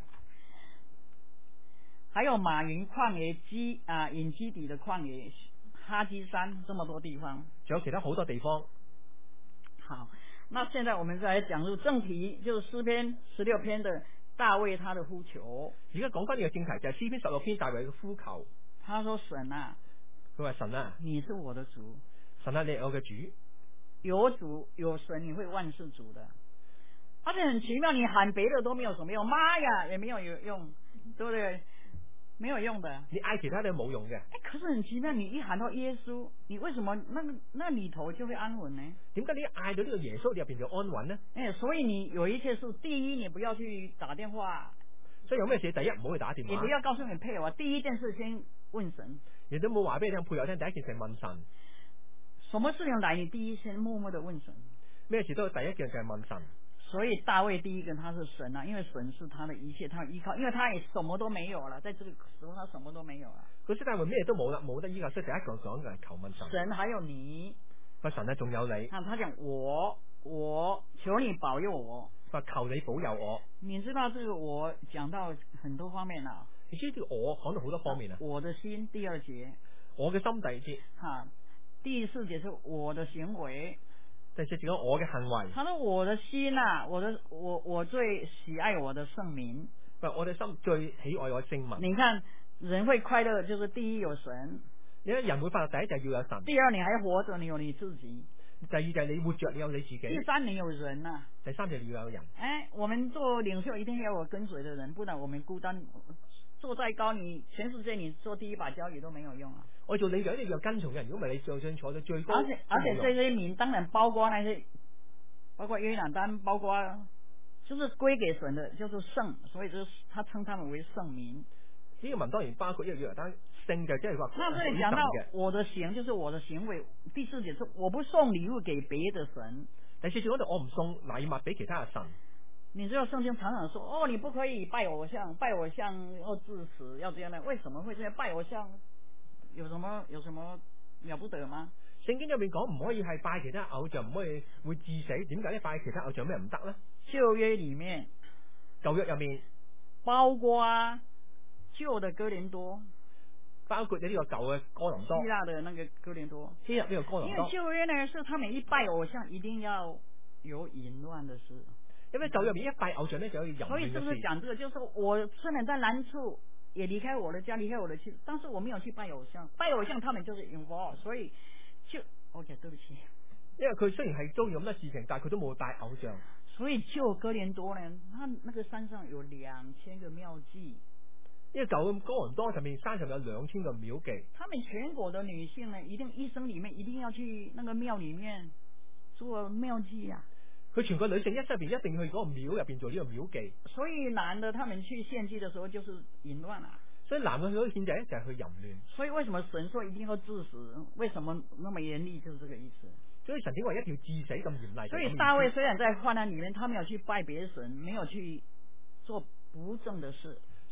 還有馬雲曠野隱基底的曠野，哈基山，這麼多地方。 仲有其他好多地方。 好，那現在我們再來講入正題，就是詩篇16篇的大衛他的呼求。 而家講翻呢個正題，就係詩篇16篇大衛嘅呼求。 他說：神啊， 佢話神啊， 你是我的主。 神啊，你係我嘅主。 有主有神，你會萬事主的。而且很奇妙，你喊別的都沒有什麼用，媽呀也沒有用，對不對？沒有用的， 你嗌其他都冇用嘅。 可是很奇妙，你一喊到耶穌，你為什麼那裏頭就會安穩呢？ 點解你一嗌到呢個耶穌入邊就安穩呢？ 所以你有一切事，第一你不要去打電話， 所以有咩事第一唔好去打電話， 你不要告訴你配偶，第一件事先問神。 亦都冇話俾你聽配偶聽，第一件事問神。 什麼事情來，你第一先默默地問神。 咩事都第一件就係問神。 所以大衛第一個他是神啊，因為神是他的一切，他依靠，因為他也什麼都沒有了，在這個時候他什麼都沒有了。 佢識大衛咩都冇啦，冇得依靠，所以第一個講嘅係求問神。 神還有你， 神啊，仲有你。 他講我求你保佑我， 求你保佑我。 你知道這個我講到很多方面啦。 你知道我講到好多方面啊。我的心第2節， 我嘅心第2節。 第4節是我的行為。 第4節講我嘅行為。 他說我的心啊，我最喜愛我的聖名。 我的心最喜愛我聖名。 你看人會快樂，就是第一有神。 你睇人會快樂，第一就係要有神。 第2你還活着，你有你自己。 第2就係你活着，你有你自己。 第3你有人啊。 第3就係你要有人。 我們做領袖一定要有跟隨的人，不然我們孤單。做再高，你全世界你做第一把交椅都沒有用啊！我做領袖一定要跟從人，如果唔係你就算坐到最高。而且這些名當然包括那些，包括約拿單，包括就是歸給神的，叫做聖，所以就是他稱他們為聖名。呢個名當然包括約拿單，聖就即係話。那這裏講到我的行，就是我的行為。第4節說我不送禮物給別的神。第4節嗰度我唔送禮物俾其他嘅神。你知道聖經常常說，你不可以拜偶像，拜偶像要致死，要這樣的。為什麼會這樣？拜偶像有什麼了不得嗎？聖經入面講唔可以係拜其他偶像，唔可以會致死。點解咧？拜其他偶像咩唔得呢？舊約裏面，舊約入面包括舊的哥林多，包括你呢個舊嘅哥林多，希臘的那個哥林多，希臘呢個哥林多。因為舊約呢，是他們一拜偶像一定要有淫亂的事。因為舊約入面一拜偶像呢，就有淫亂嘅事。所以是不是講這個？就是我雖然在難處，也離開我的家，離開我的妻子，但是我沒有去拜偶像。拜偶像，他們就是 involved，所以就 OK， 對不起。因為佢雖然係遭遇咁多事情，但係佢都冇拜偶像。所以舊哥林多呢，他那個山上有2000個廟妓。因為舊哥林多上面山上有2000個廟妓。他們全國的女性呢，一定一生裏面一定要去那個廟裏面做廟妓啊。佢全個女性一生入邊一定要去嗰個廟入邊做呢個廟妓，所以男的他們去獻祭的時候就是淫亂啊。所以男的去獻祭就係去淫亂。所以為什麼神說一定要致死？為什麼那麼嚴厲？就是這個意思。所以神點話一定要致死咁嚴厲？所以大衛雖然在患難裏面，他沒有去拜別神，沒有去做不正的事。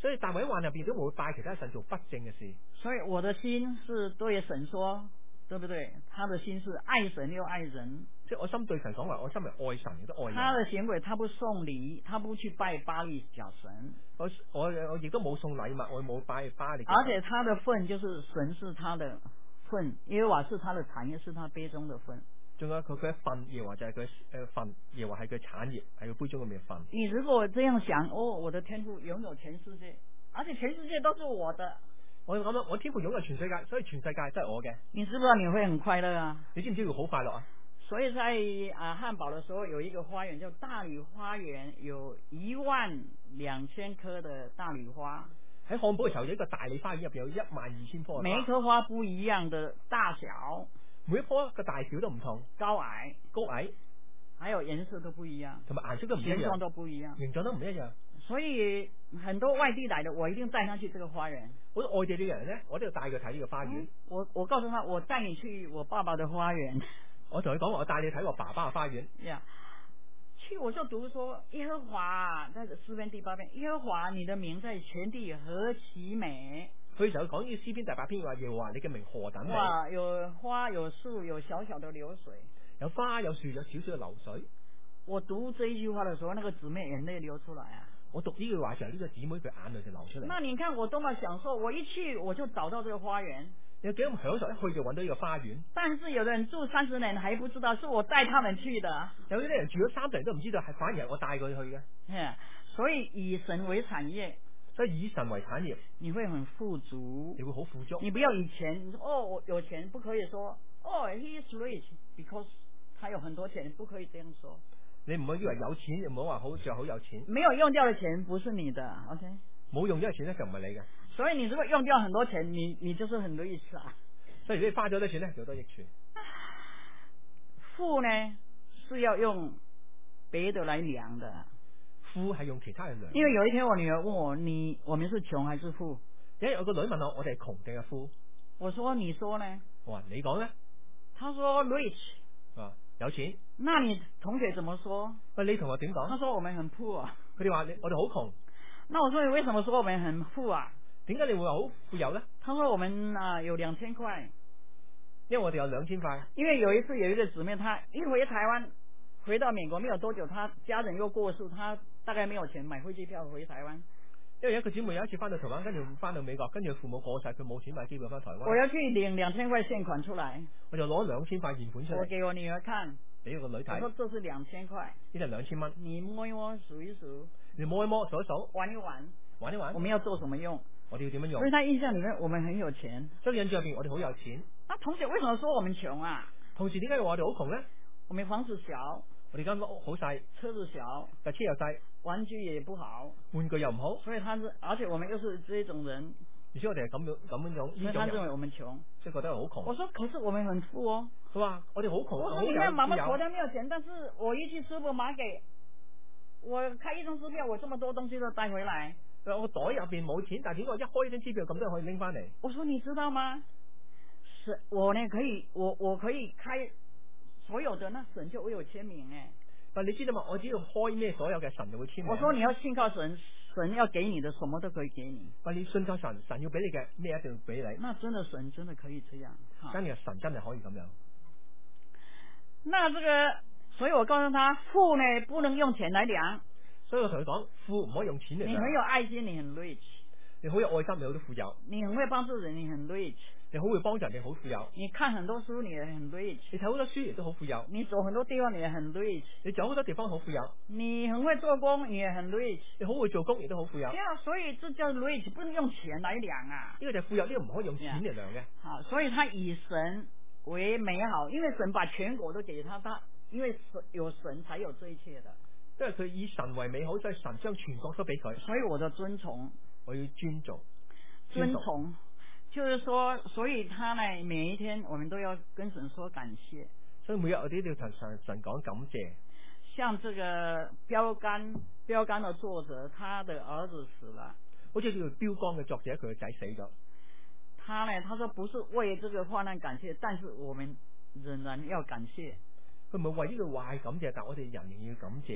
所以大衛喺患入邊都冇拜其他神做不正嘅事。 所以我的心是對神說，對不對？他的心是愛神又愛人。 即係我心對神講話，我心係愛神亦都愛人。 他的行為，他不送禮，他不去拜巴力角神。 我亦都冇送禮物，我冇拜巴力。 而且他的份就是神是他的份，耶和華是他的產業，是他杯中的份。 仲有佢嘅份，耶和華就係佢份，耶和華係佢產業，係佢杯中嘅份。 你如果這樣想，我的天父擁有全世界，而且全世界都是我的。我咁樣，我天父擁有全世界，所以全世界都係我嘅。 你知唔知道你會很快樂啊？ 你知唔知會好快樂啊？ 所以在漢堡的時候有一個花園叫大理花園，有12000棵的大理花。 喺漢堡嘅時候有一個大理花園入邊有12000棵。 每一棵花不一樣的大小， 每一棵嘅大小都唔同， 高矮，還有顏色都不一樣， 同埋顏色都唔一樣， 形狀都不一樣， 形狀都唔一樣。 所以很多外地來的，我一定帶他去這個花園。 好多外地嘅人呢，我都要帶佢睇呢個花園。 我告訴他，我帶你去我爸爸的花園。 我同佢講，我帶你睇我爸爸嘅花園。 去我就讀說，耶和華在詩篇第8篇，耶和華你的名在全地何其美。 佢就講呢個詩篇第8篇話，耶和華你嘅名何等美。 哇，有花有樹有小小的流水， 有花有樹有少少嘅流水。 我讀這一句話的時候，那個姊妹眼淚流出來啊。我讀呢句話時候，呢個姊妹佢眼淚就流出嚟。那你看我多麼享受，我一去我就找到這個花園。 有幾咁享受，一去就揾到呢個花園。 但是有的人住30年還不知道是我帶他們去的。 有啲人住咗30年都唔知道，係反而係我帶佢去嘅。 所以以神為產業， 所以以神為產業， 你會很富足， 你會好富足。 你不要以前我有錢，不可以說he is rich because 他有很多錢，不可以這樣說。 你唔好以為有錢，唔好話好似好有錢。 沒有用掉的錢不是你的 ，OK？ 冇用咗嘅錢咧就唔係你嘅。 所以你如果用掉很多錢，你就是很多益處啊。 所以如果你花咗多錢咧，就有多益處。 富呢是要用別的來量的。 富係用其他人量。 因為有一天我女兒問我，我們是窮還是富？ 因為有個女問我哋係窮定係富？ 我說你說呢？ 我話你講呢？ 他說 rich。 有錢。 那你同學怎麼說？ 喂，你同學點講？ 他說我們很富啊。 佢哋話我哋好窮。 那我說你為什麼說我們很富啊？ 點解你會話好富有呢？ 他說我們有2000塊。 因為我哋有2000塊。 因為有一次有一個姊妹，她一回台灣，回到美國沒有多久，她家人又過世，她大概沒有錢買飛機票回台灣。 因為一個姊妹有一次翻到台灣，跟住翻到美國，跟住父母過世，佢冇錢買機票翻台灣。 我要去領2000塊現款出來， 我就攞2000塊現款出嚟。 我給我女兒看， 俾個女睇。 我說這是2000塊， 呢係2000蚊。 你摸一摸，數一數。 你摸一摸，數一數。 玩一玩。 玩一玩。我們要做什麼用？ 我哋要點樣用？ 所以他印象裏面我們很有錢。 所以印象入邊我哋好有錢。 那同學為什麼說我們窮啊？ 同時點解話我哋好窮呢？ 我們房子小。 我哋間屋好細， 車子小， 架車又細， 玩具也不好， 玩具又唔好， 所以而且我們又是這種人， 而且我哋係咁樣種， 所以他認為我們窮， 所以覺得好窮。 我說可是我們很富哦， 佢話我哋好窮， 我說你看媽媽口袋沒有錢，但是我一去 supermarket，我開一張支票，我這麼多東西都帶回來。 我袋入邊冇錢，但係點解我一開一張支票咁多人可以拎翻嚟？ 我說你知道嗎？我呢可以，我可以開所有的，那神就會有簽名誒。 但你知道嘛？我只要開咩所有嘅神就會簽名。 我說你要信靠神，神要給你的什麼都可以給你。 你信靠神，神要俾你嘅咩一定要俾你。 那真的神真的可以這樣， 真嘅神真係可以咁樣。 那這個，所以我告訴他，富呢不能用錢來量。 所以我同佢講，富唔可以用錢嚟量。 你很有愛心，你很 rich。 你好有愛心，你好多富有。 你很會幫助人，你很 rich。 你好會幫助人，你好富有。 你看很多書，你也很 rich。 你睇好多書，亦都好富有。 你走很多地方，你也很 rich。 你走好多地方好富有。 你很會做工，你也很 rich。 你好會做工，亦都好富有。 所以這叫 rich，不能用錢來量啊。 呢個就係富有，呢個唔可以用錢嚟量嘅。 好，所以他以神為美好，因為神把全國都給他，因為有神才有這一切的。 因為佢以神為美好，所以神將全國都俾佢。 所以我就尊崇， 我要尊重， 尊崇，就是說，所以他呢，每一天我們都要跟神說感謝。 所以每日我哋都要同神講感謝。 像這個標杆的作者，他的兒子死了， 好似叫做標杆嘅作者，佢嘅仔死咗。 他說不是為這個患難感謝，但是我們仍然要感謝。 佢唔係為呢個壞感謝，但我哋人仍然要感謝。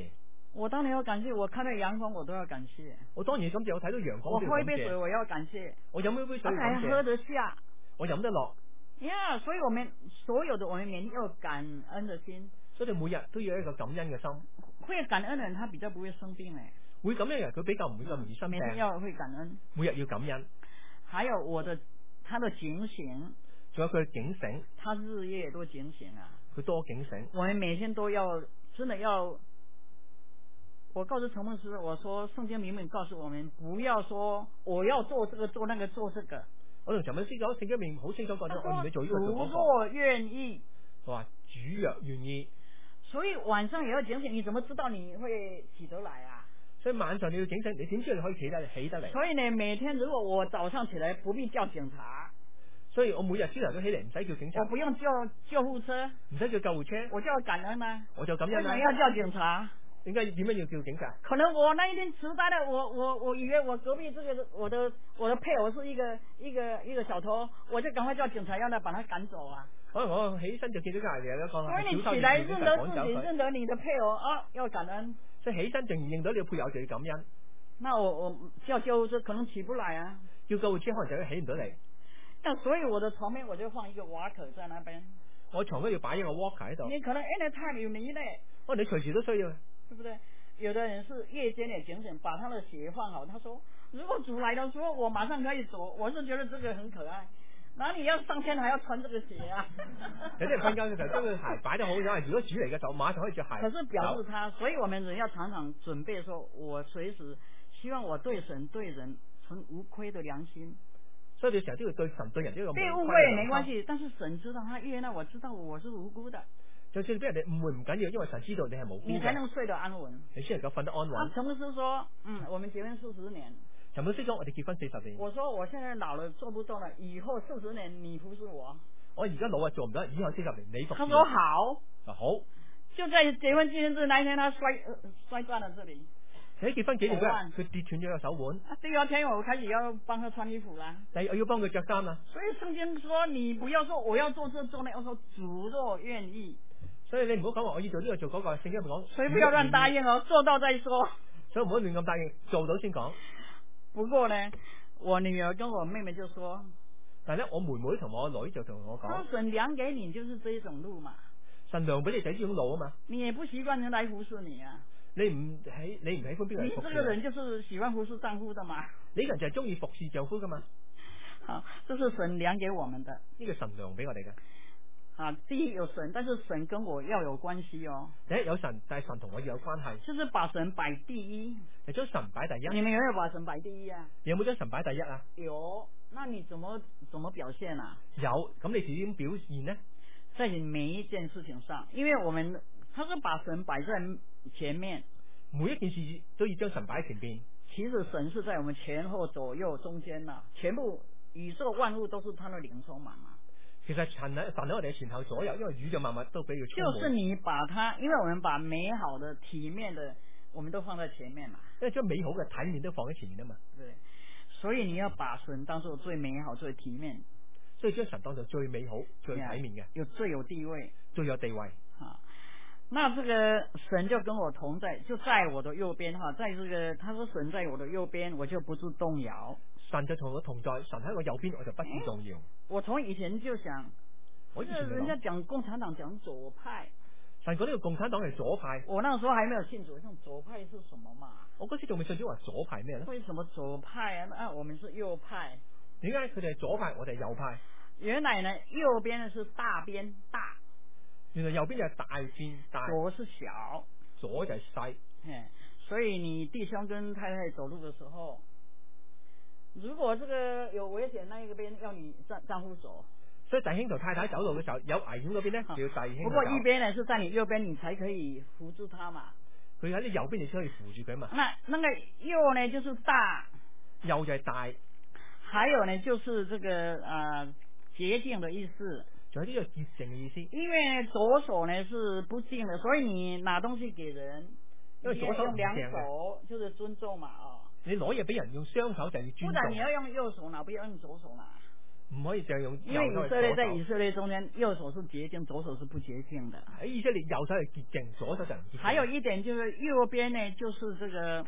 我當然要感謝，我看到陽光我都要感謝。 我當然感謝，我睇到陽光我喝一杯水我要感謝。 我飲一杯水我還喝得下。 我飲得落。 所以我們所有的我們每天要有感恩的心。 所以每日都要有一個感恩嘅心。 會感恩的人，他比較不會生病咧。 會感恩嘅人，佢比較唔會咁容易生病。 每天要會感恩。 每日要感恩。 還有他的警醒。 仲有佢嘅警醒。 他日夜都警醒啊。 佢多警醒。 我們每天都要真的要。我告訴陳牧師，我說聖經明明告訴我們，不要說我要做這個做那個做這個。我同陳牧師講，聖經明好清楚講咗，我唔會做呢個做嗰個。主若願意，我話主若願意。所以晚上也要警醒，你怎麼知道你會起得來啊？所以晚上你要警醒，你點知道你可以起得嚟？所以呢，每天如果我早上起來不必叫警察，所以我每日朝頭都起嚟唔使叫警察，我不用叫救護車，唔使叫救護車，我就要感恩啊，我就感恩啊。為什麼要叫警察？點樣要叫警察？可能我那一天遲呆了，我以為我隔壁這個我的配偶是一個小偷，我就趕快叫警察要來把他趕走啊。可能我起身就見到隔籬有一個，所以你起來認得自己，認得你的配偶啊，要感恩。所以起身仲唔認到你嘅配偶就要感恩。那我叫救護車可能起不來啊，叫救護車可能就起唔到嚟。但所以我的床邊我就放一個 walker 在那邊，我床都要擺一個 walker 喺度。你可能 anytime you need it，你隨時都需要。對不對？有的人是夜間也警醒，把他的鞋放好。他說：“如果主來的時候，我馬上可以走。”我是覺得這個很可愛。哪裡要上天還要穿這個鞋啊？有啲人瞓覺嘅時候將個鞋擺得好，如果主嚟嘅時候，馬上可以着鞋。可是表示他，所以我們人要常常準備說，我隨時希望我對神對人存無虧的良心。所以你成日都要對神對人都要被誤會沒關係，但是神知道他悅納，我知道我是無辜的。就算俾人哋誤會唔緊要，因為神知道你係無辜嘅。你才能睡得安穩，你先能夠瞓得安穩。陳牧師說：我們結婚40年。陳牧師講：我哋結婚40年。我說：我現在老了，做不動了，以後40年你服侍我。我而家老啊，做唔到，以後40年你服侍我。他說好。好。就在結婚紀念日那一天，他摔斷了這裡。喺結婚紀念日，佢跌斷咗個手腕。第二天我開始要幫他穿衣服啦。我要幫佢着衫啦。所以聖經說：你不要說我要做這做那，要說主若願意。所以你唔好講話我要做呢個做嗰個，聖經講，所以不要亂答應哦，做到再說。所以唔好亂咁答應，做到先講。不過呢，我女兒跟我妹妹就說，但係咧，我妹妹同我女就同我講，神量給你就是這一種路嘛，神量俾你就係呢種路啊嘛。你也不習慣人來服侍你啊，你唔喜歡邊個嚟服侍你？你這個人就是喜歡服侍丈夫的嘛，你個人就係中意服侍丈夫噶嘛。好，這是神量給我們的，呢個神量俾我哋嘅。第一有神，但是神跟我要有關係哦。第一有神，但係神同我要有關係。就是把神擺第一，就將神擺第一。你們有沒有把神擺第一啊？你有冇將神擺第一啊？有，那你怎麼表現啊？有，咁你點表現呢？在每一件事情上，因為他是把神擺在前面，每一件事都要將神擺喺前邊。其實神是在我們前後左右中間啦，全部宇宙萬物都是他的靈充滿嘛。其實神喺我哋前後左右，因為宇宙萬物都俾佢充滿。就是你把它，因為我們把美好的、體面的，我們都放在前面嘛。因為將美好嘅體面都放喺前面啊嘛。對，所以你要把神當作最美好、最體面，所以將神當作最美好、最體面嘅，最有地位、最有地位。啊，那這個神就跟我同在，就在我的右邊哈，在這個他說神在我的右邊，我就不致動搖。神就同我同在，神喺我右邊，我就不致動搖。我從以前就想，我以前人家講共產黨講左派，神講呢個共產黨係左派。我那時候還沒有信主，像左派是什麼嘛？我嗰時仲未信主，話左派咩咧？為什麼左派啊？我們是右派。點解佢哋係左派，我哋係右派？原來呢，右邊呢是大邊大，原來右邊就係大邊大，左是小，左就係細。所以你弟兄跟太太走路的時候，如果這個有危險，那一個邊要你丈夫走。所以弟兄同太太走路嘅時候有危險嗰邊呢，就要弟兄。不過一邊呢是在你右邊，你才可以扶住他嘛。佢喺你右邊，你先可以扶住佢嘛。那個右呢就是大，右就係大。還有呢就是這個潔淨的意思，仲有呢個潔淨嘅意思。因為左手呢是不淨的，所以你拿東西給人，因為左手用兩手就是尊重嘛。你攞嘢俾人用雙手就係要尊重。不然你要用右手拿，不要用左手拿。 唔可以淨係用右手。 因為以色列在以色列中間，右手是潔淨，左手是不潔淨的。 喺以色列右手係潔淨，左手就唔潔淨。 還有一點就是右邊呢，就是這個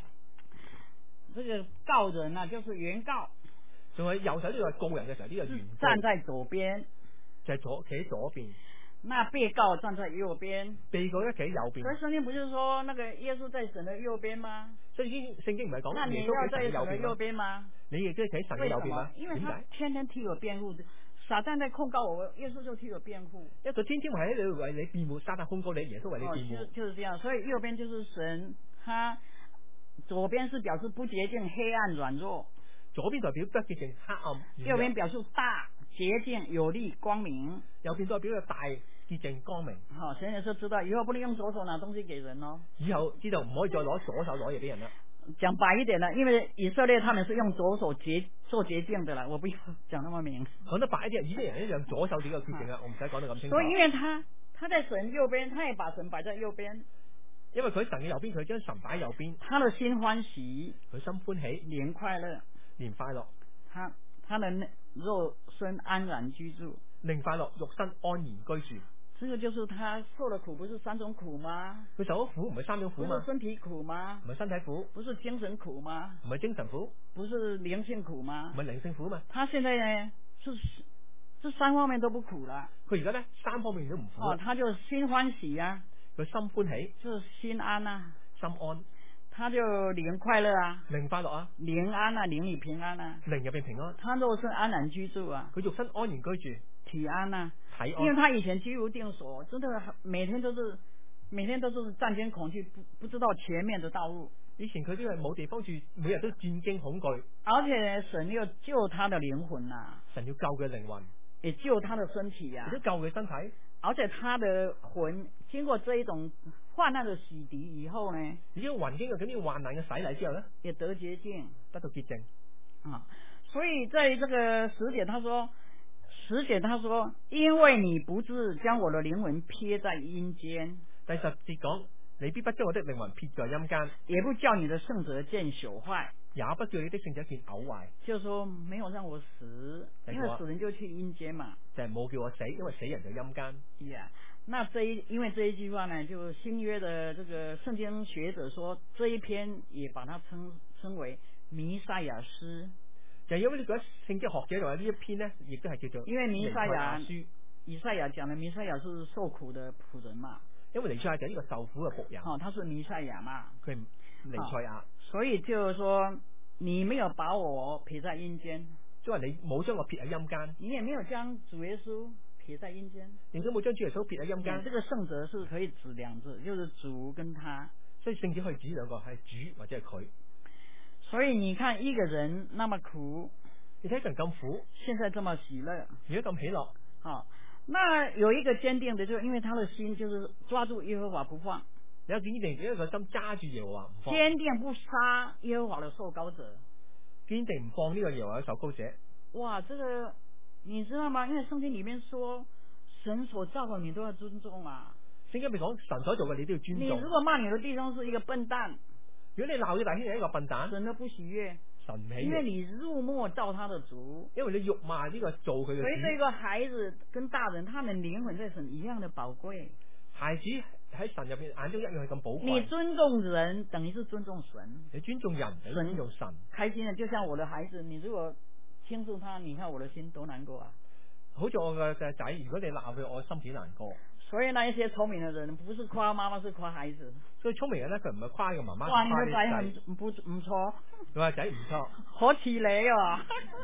告人啊，就是原告。 仲有右手呢個係告人嘅時候，呢個原告站在左邊， 就係企喺左邊。 那被告站在右邊， 被告咧企喺右邊。 所以聖經不是說那個耶穌在神的右邊嗎？ 所以聖經唔係講那你要在神的右邊嗎？ 你亦都係企喺神嘅右邊嗎？ 因為他天天替我辯護，撒旦在控告我，耶穌就替我辯護。 因為佢天天喺度為你辯護，撒旦控告你，耶穌為你辯護。 就是這樣，所以右邊就是神，他左邊是表示不潔淨、黑暗、軟弱。 左邊代表不潔淨、黑暗。 右邊表示大、潔淨、有力、光明。 右邊代表個大、潔淨、光明。 好，神也是知道以後不能用左手拿東西給人咯。 以後知道唔可以再攞左手攞嘢俾人啦。 講白一點啦，因為以色列他們是用左手做潔淨的啦，我不要講那麼明。 講得白一啲，以色列人一樣左手點個潔淨啊，我唔使講得咁清楚。 所以因為他在神右邊，他也把神擺在右邊。 因為佢神嘅右邊，佢將神擺喺右邊。 他的心歡喜， 佢心歡喜， 靈快樂， 靈快樂。 他的肉身安然居住， 靈快樂，肉身安然居住。 這個就是他受的苦，不是3種苦嗎？ 佢受咗苦唔係3種苦嘛？ 不是身體苦嗎？ 唔係身體苦。 不是精神苦嗎？ 唔係精神苦。 不是靈性苦嗎？ 唔係靈性苦嘛？ 他現在呢，這3方面都不苦了。 佢而家呢3方面都唔苦。 他就心歡喜啊， 佢心歡喜， 就是心安啊， 心安。 他就靈快樂啊， 靈快樂啊， 靈安啊，靈裏平安啊， 靈入邊平安。 他肉身安然居住啊， 佢肉身安然居住， 體安啊， 體安。 因為他以前居無定所，真的每天都是戰驚恐懼，不知道前面的道路。 以前佢都係冇地方住，每日都戰驚恐懼。 而且神要救他的靈魂啊， 神要救佢靈魂， 也救他的身體啊， 亦都救佢身體。 而且他的魂經過這一種患難的洗滌以後呢， 已經魂經過咁啲患難嘅洗禮之後呢， 也得潔淨， 得到潔淨啊。所以在這個10節他說，因為你不至將我的靈魂撇在陰間。 第10節講，你必不將我的靈魂撇在陰間， 也不叫你的聖者見朽壞， 也不叫你的聖者見朽壞。 就是說沒有讓我死，因為死人就去陰間嘛。 就係冇叫我死，因為死人就陰間。 那因為這一句話呢，就新約的這個聖經學者說，這一篇也把它稱為彌賽亞詩。 就因為呢個聖經學者話呢一篇呢，亦都係叫做因為彌賽亞書。 以賽亞講的彌賽亞是受苦的僕人嘛。 因為彌賽亞就係呢個受苦嘅僕人。 他是彌賽亞嘛。 佢彌賽亞。 所以就是說，你沒有把我撇在陰間。 即係你冇將我撇喺陰間。 你也沒有將主耶穌撇在陰間。 你都冇將主耶穌撇喺陰間。 這個聖者是可以指兩字，就是主跟他。 所以聖者可以指兩個，係主或者係佢。 所以你看一個人那麼苦， 你睇人咁苦， 現在這麼喜樂， 而家咁喜樂。 好，那有一個堅定的，就是因為他的心就是抓住耶和華不放。 有堅定，因為個心揸住耶和華唔放。 堅定不殺耶和華的受膏者。 堅定唔放呢個耶和華嘅受膏者。 哇，這個你知道嗎？因為聖經裏面說，神所造的你都要尊重啊。 聖經咪講神所做嘅你都要尊重。 你如果罵你的弟兄是一個笨蛋， 如果你鬧你弟兄係一個笨蛋， 神都不喜悅。 神唔喜悅。 因為你辱沒造他的主。 因為你辱罵呢個做佢嘅主。 所以這個孩子跟大人，他們靈魂在神一樣的寶貴。孩子喺神入邊眼中一樣係咁寶貴。 你尊重人等於是尊重神。 你尊重人等於尊重神。 開心的就像我的孩子，你如果輕視他，你看我的心多難過啊！ 好似我嘅仔，如果你鬧佢，我心幾難過。 所以那一些聰明的人，不是誇媽媽，是誇孩子。 所以聰明人咧，佢唔係誇個媽媽， 哇，你個仔很唔錯。 佢話仔唔錯， 好似你啊！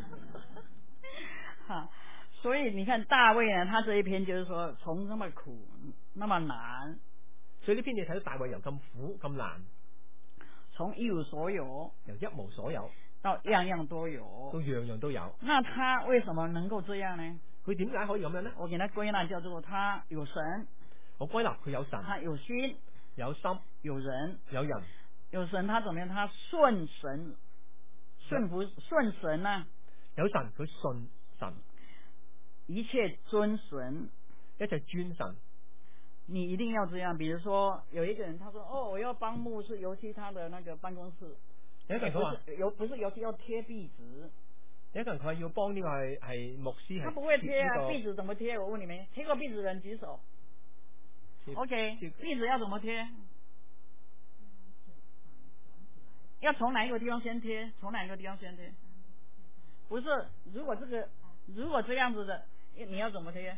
哈，所以你看大衛呢，他這一篇就是說，從那麼苦，那麼難。 所以呢篇你睇到大衛由咁苦咁難， 從一無所有， 由一無所有到樣樣都有， 到樣樣都有。 那他為什麼能夠這樣呢？ 佢點解可以咁樣呢？ 我給他歸納叫做他有神， 我歸納佢有神， 他有心， 有心， 有人， 有人， 有神。他怎麼樣？他順神，順神啊！ 有神，佢順神， 一切尊神， 一切尊神。 你一定要這樣。比如說有一個人，他說：哦，我要幫牧師油漆他的那個辦公室。 有一個人話： 不是油漆，要貼壁紙。 有一個人佢要幫呢個係牧師係。 他不會貼啊，壁紙怎麼貼？我問你們，貼過壁紙的人舉手。OK，壁紙要怎麼貼？要從哪一個地方先貼？從哪一個地方先貼？不是，如果這樣子的，你要怎麼貼？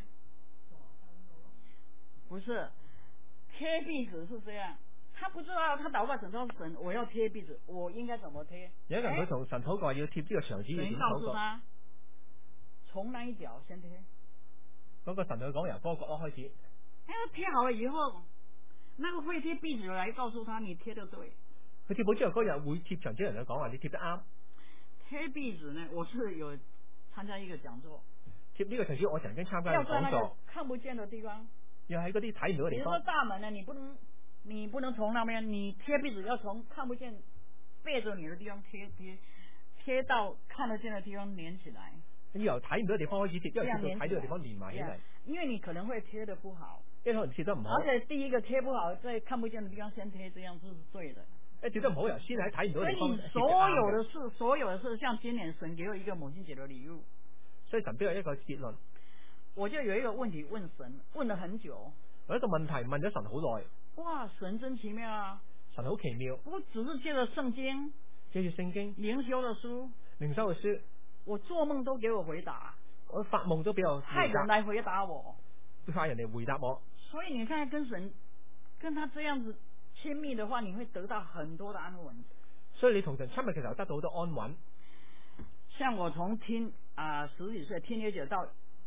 不是，貼壁紙是這樣。他不知道，他禱告神說神，我要貼壁紙，我應該怎麼貼？有一個人佢同神禱告要貼呢個牆紙，神告訴他，從哪一角先貼？嗰個神佢講由嗰個角落開始。貼好了以後，那個會貼壁紙來告訴他，你貼得對。佢貼好之後，嗰日會貼牆紙人就講話你貼得啱。貼壁紙呢，我是有參加一個講座。貼呢個牆紙，我曾經參加一個講座。看不見的地方。要喺嗰啲睇唔到嘅地方。比如說大門呢，你不能從那邊，你貼壁紙要從看不見背着你的地方貼到看得見的地方連起來。你由睇唔到嘅地方開始貼，因為貼到睇到嘅地方連埋起嚟。因為你可能會貼得不好，因為可能貼得唔好。而且第一個貼不好，在看不見的地方先貼，這樣是對的。貼得唔好，先喺睇唔到嘅地方。所以所有的事，像今年神給我一個母親節的禮物，所以神俾我一個結論。我就有一個問題問神，問了很久。我一個問題問咗神好耐。哇，神真奇妙啊！神好奇妙，不只是借着聖經，靈修的書，我做夢都給我回答，我發夢都俾我派人來回答我，派人嚟回答我。所以你看，跟神跟他這樣子親密的話，你會得到很多的安穩。所以你同神親密嘅時候得到好多安穩。像我從10幾歲聽呢者到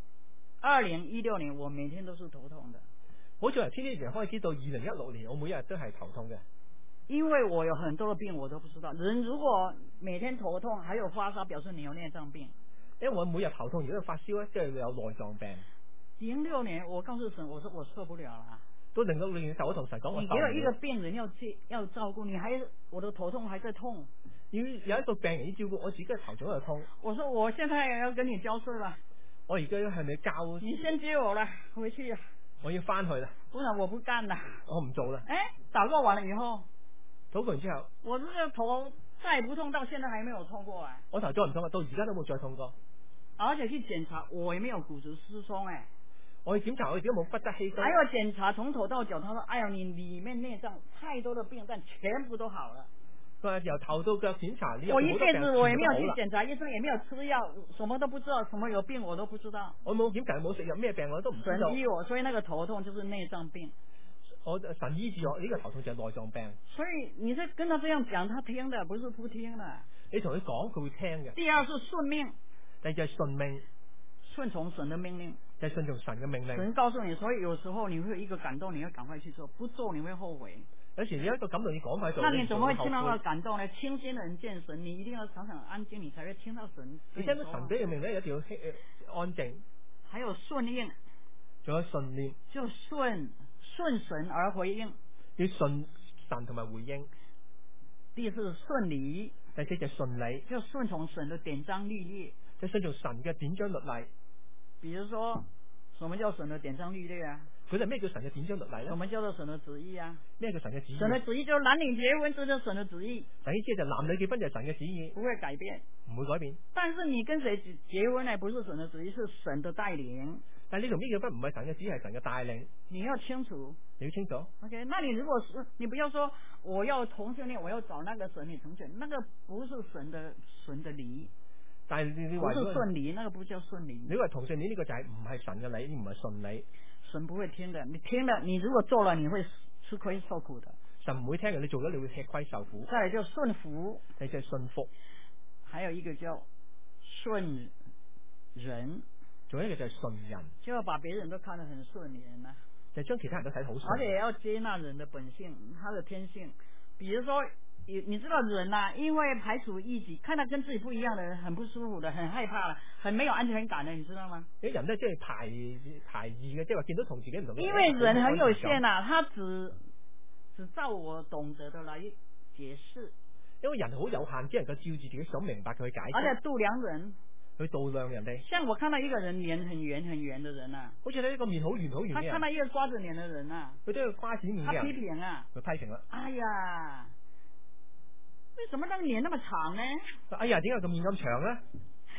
2016年，我每天都是頭痛的。好似由天呢年開始到2016年，我每日都係頭痛嘅。因為我有很多的病我都不知道。人如果每天頭痛還有發燒，表示你有內臟病。因為我每日頭痛，如果有發燒咧，即係有內臟病。06年我告訴神，我說我受不了啦。都06年我同神講，你給我一個病人要照顧，你還我的頭痛還在痛。要有一個病人要照顧，我自己頭仲喺度痛。我說我現在要跟你交稅啦。我而家係咪交？你先接我啦，回去。我要翻去啦，不然我不幹啦，我唔做啦。禱告完了以後，禱告完之後，我這個頭再也不痛，到現在還沒有痛過啊。我頭再唔痛啊，到而家都冇再痛過。而且去檢查，我也沒有骨質疏鬆。我去檢查，我而家冇骨質稀鬆。還有檢查從頭到腳，他說：哎呀，你裏面內臟太多的病，但全部都好了。由頭到腳檢查，我一輩子我也沒有去檢查，醫生也沒有吃藥，什麼都不知道，什麼有病我都不知道。我冇檢查，冇食藥，咩病我都唔知道。神醫我，所以那個頭痛就是內臟病。神醫治我，呢個頭痛就係內臟病。所以你是跟他這樣講，他聽的，不是不聽的。你同佢講，佢會聽嘅。第二是順命，第二就係順命，順從神的命令，就係順從神嘅命令。神告訴你，所以有時候你會有一個感動，你要趕快去做，不做你會後悔。有時你有一個感動，你趕快做。那你怎麼會聽到那個感動呢？清心的人見神，你一定要常常安靜，你才會聽到神。你聽到神俾嘅命令，一定要安靜。還有順應，仲有順念，就順神而回應，要順神同埋回應。第四順理，第四就順理，就順從神的典章律例，就順從神嘅典章律例。比如說，什麼叫神的典章律例啊？佢哋咩叫神嘅典章律例咧？什麼叫做神嘅旨意啊？咩叫神嘅旨意？神嘅旨意就男女結婚，這就是神嘅旨意。神意思就男女結婚就係神嘅旨意，不會改變，唔會改變。但是你跟誰結婚呢？不是神嘅旨意，是神嘅帶領。但係你同邊個婚唔係神嘅旨意，係神嘅帶領。你要清楚，你要清楚。OK， 那你如果是你不要說我要同性戀，我要找那個神女成全，那個不是神的理。但係你話不是順理，那個不叫順理。你話同性戀呢個就係唔係神嘅理，唔係順理。神不會聽的，你聽了，你如果做了，你會吃虧受苦的。神唔會聽嘅，你做咗你會吃虧受苦。再來就順服，你就順服。還有一個叫順人，仲有一個就係順人，就要把別人都看得很順眼啦，就將其他人都睇好順。而且要接納人的本性，他的天性。比如說，你知道人啊，因為排除異己，看到跟自己不一樣的人，很不舒服的，很害怕的，很沒有安全感的，你知道嗎？啲人咧即係排異嘅，即係話見到同自己唔同。因為人很有限啊，他只照我懂得的來解釋。因為人好有限，只能夠照住自己想明白佢去解釋。而且度量人，去度量人哋。像我看到一個人臉很圓很圓的人啊，好似呢一個面好圓好圓嘅人。他看到一個瓜子臉的人啊，佢都係瓜子面嘅人。他批評啊，佢批評啦。哎呀！為什麼那個臉那麼長呢？哎呀，點解個面咁長呢？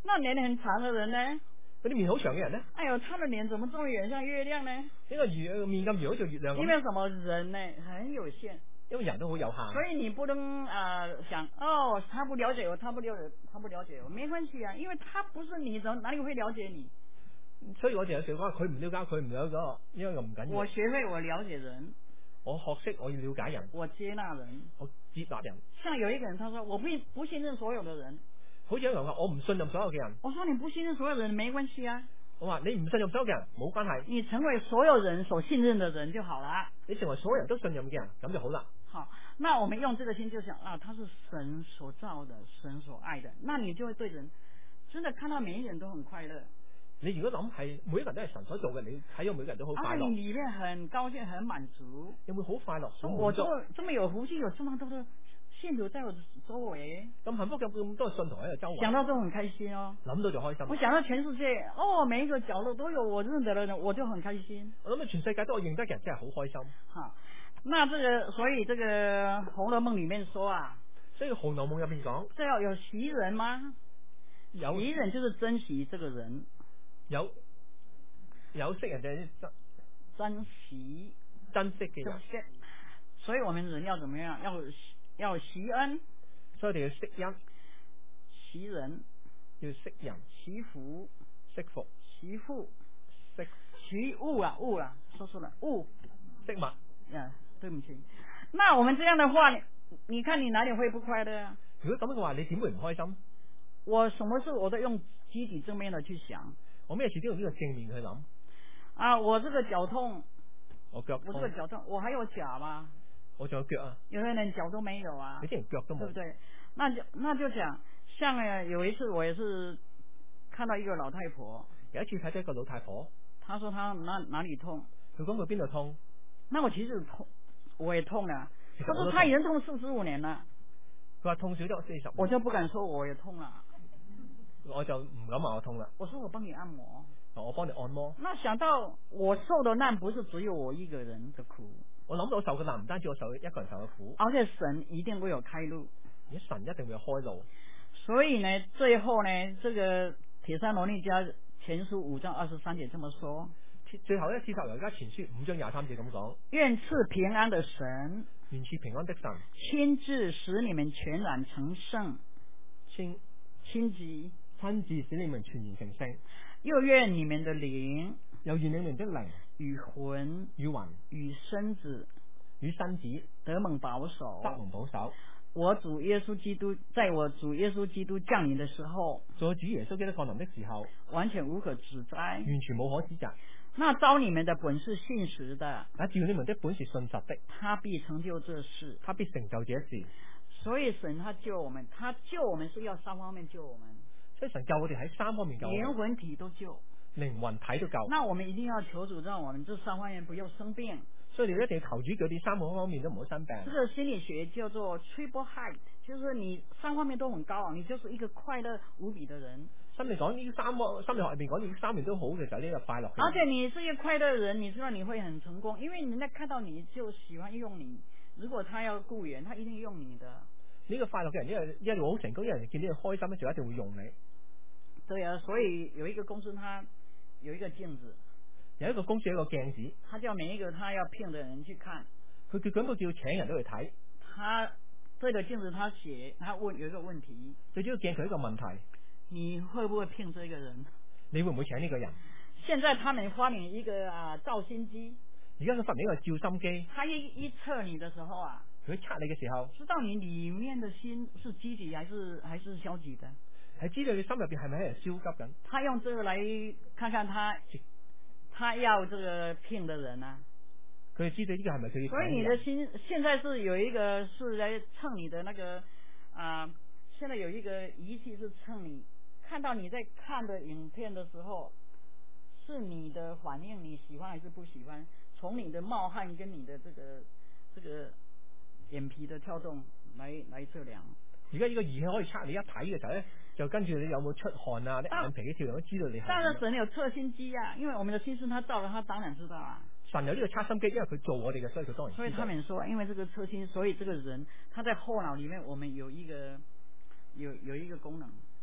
那臉很長的人呢？ 嗰啲面好長嘅人呢？ 哎呦，他的臉怎麼這麼圓，像月亮呢？ 呢個面咁圓好似月亮咁。 因為什麼？人呢很有限。 因為人都好有限。 所以你不能想哦，他不了解我，他不了解我，沒關係啊，因為他不是你，哪裡會了解你？ 所以我就有時講，佢唔了解佢唔了解，因為又唔緊要。 我學會我了解人， 我學識我要了解人， 我接納人， 我接納人。 像有一個人，他說我不信任所有的人。 好似有人話我唔信任所有嘅人。 我說你不信任所有的人沒關係啊。 我話你唔信任所有嘅人冇關係， 你成為所有人所信任的人就好了。 你成為所有人都信任嘅人咁就好啦。 好，那我們用這個心就想啊，他是神所造的，神所愛的，那你就會對人真的看到每一個人都很快樂。 你如果諗係每一個人都係神所做嘅，你睇到每個人都好快樂， 你裏面很高興、很滿足， 有冇好快樂？ 我這麼有福氣，有這麼多的信徒在我周圍， 咁幸福咁多信徒喺度周圍， 想到都很開心哦。 諗到就開心。 我想到全世界每一個角落都有我認得的人，我就很開心。 我諗到全世界都我認得嘅人，真係好開心。 好，那所以這個《紅樓夢》裏面說啊， 所以《紅樓夢》入面講， 這要有惜人嗎？ 有惜人就是珍惜這個人， 有識人哋珍惜嘅人。 所以我們人要怎麼樣？要惜恩， 所以我哋要識恩， 惜人， 要識人， 惜福， 惜福， 惜富，惜物啊，說錯了，物， 惜物。 對不起。那我們這樣的話，你看你哪裡會不快樂啊？ 如果咁嘅話，你點會唔開心？ 我什麼事我都用積極正面的去想。 我咩事都用呢個正面去諗。 我這個腳痛， 我這個腳痛， 我還有腳嗎？ 我仲有腳啊！ 有的人腳都沒有啊， 你啲人腳都冇，對不對？那就講，像有一次我也是看到一個老太婆， 有一次睇到一個老太婆， 她說她哪裡痛， 佢講佢邊度痛， 那我其實痛，我也痛啊。她說她已經痛45年了， 佢話痛少咗40年， 我就不敢說我也痛了， 我就唔敢話我痛啦。 我說我幫你按摩， 我幫你按摩。 那想到我受的難不是只有我一個人的苦。 我諗到受嘅難唔單止我受一個人受嘅苦， 而且神一定會有開路， 神一定會有開路。 所以呢，最後呢，這個帖撒羅尼迦前書5章23節這麼說。 最後帖撒羅尼迦前書5章23節咁講：願賜平安的神， 願賜平安的神， 親自使你們全然成聖，親自使你們全然成聖。 又願你們的靈， 又願你們的靈與魂與身子得蒙保守。我主耶穌基督在我主耶穌基督降臨的時候， 在主耶穌基督降臨的時候， 完全無可指摘， 完全無可指責。 那召你們的本是信實的， 召你們的本是信實的， 他必成就這事， 他必成就這事。 所以神他救我們，他救我們是要3方面救我們。 所以神救我哋喺3方面救我們， 靈魂體都救， 靈魂體都救。 那我們一定要求主，讓我們這3方面不要生病。 所以你一定要求主，叫你3方面都唔好生病。 這個心理學叫做 triple height， 就是你3方面都很高昂，你就是一個快樂無比的人。 心理講呢心理學入邊講，呢3面都好嘅時候，呢個快樂。 而且你是一個快樂的人，你知道你會很成功，因為人家看到你就喜歡用你。如果他要僱員，他一定用你的。呢個快樂嘅人，因為好成功，因為人見到你開心咧，就一定會用你。 對啊，所以有一個公司，他有一個鏡子。 有一個公司有一個鏡子，他叫每一個他要聘的人去看。 佢叫廣告叫請人都去睇。 他這個鏡子他問有一個問題。 對呢個鏡佢一個問題， 你會不會聘這個人？ 你會唔會請呢個人？ 現在他們發明一個照心機。 而家佢發明一個照心機。 他一測你的時候啊， 佢測你嘅時候， 知道你裏面的心是積極還是消極的。 係知道你心入邊係咪喺度焦急緊。 他用這個來看看他要這個聘的人啊， 佢知道呢個係咪佢？ 所以你的心現在是有一個是來稱你的那個現在有一個儀器是稱你看到你在看的影片的時候，是你的反應，你喜歡還是不喜歡？從你的冒汗跟你的這個眼皮的跳動來測量。 而家呢個儀器可以測你一睇嘅時候咧，就跟住你有冇出汗啊，啲眼皮嘅跳動都知道你係。但是神有測心機啊，因為我們的心是他造的，他當然知道啊。 神有呢個測心機，因為佢做我哋嘅，所以佢當然知道。 所以他們說，因為這個測心，所以這個人他在後腦裏面，我們有一個功能。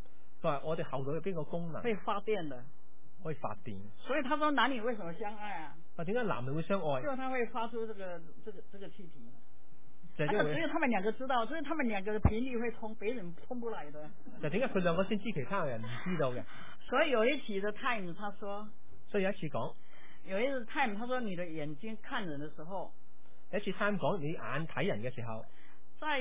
佢話我哋後腦有邊個功能？ 可以發電的。 可以發電。 所以他說男女為什麼相愛啊？ 點解男女會相愛？ 就他會發出這個氣體。 就只有他們兩個知道，所以他們兩個的頻率會通，別人通不來的。 就點解佢兩個先知，其他人唔知道嘅？ 所以有一期的 Time 他說， 所以有一次講， 有一次 Time 他說你的眼睛看人的時候， 有一次 Time 講你眼睇人嘅時候， 在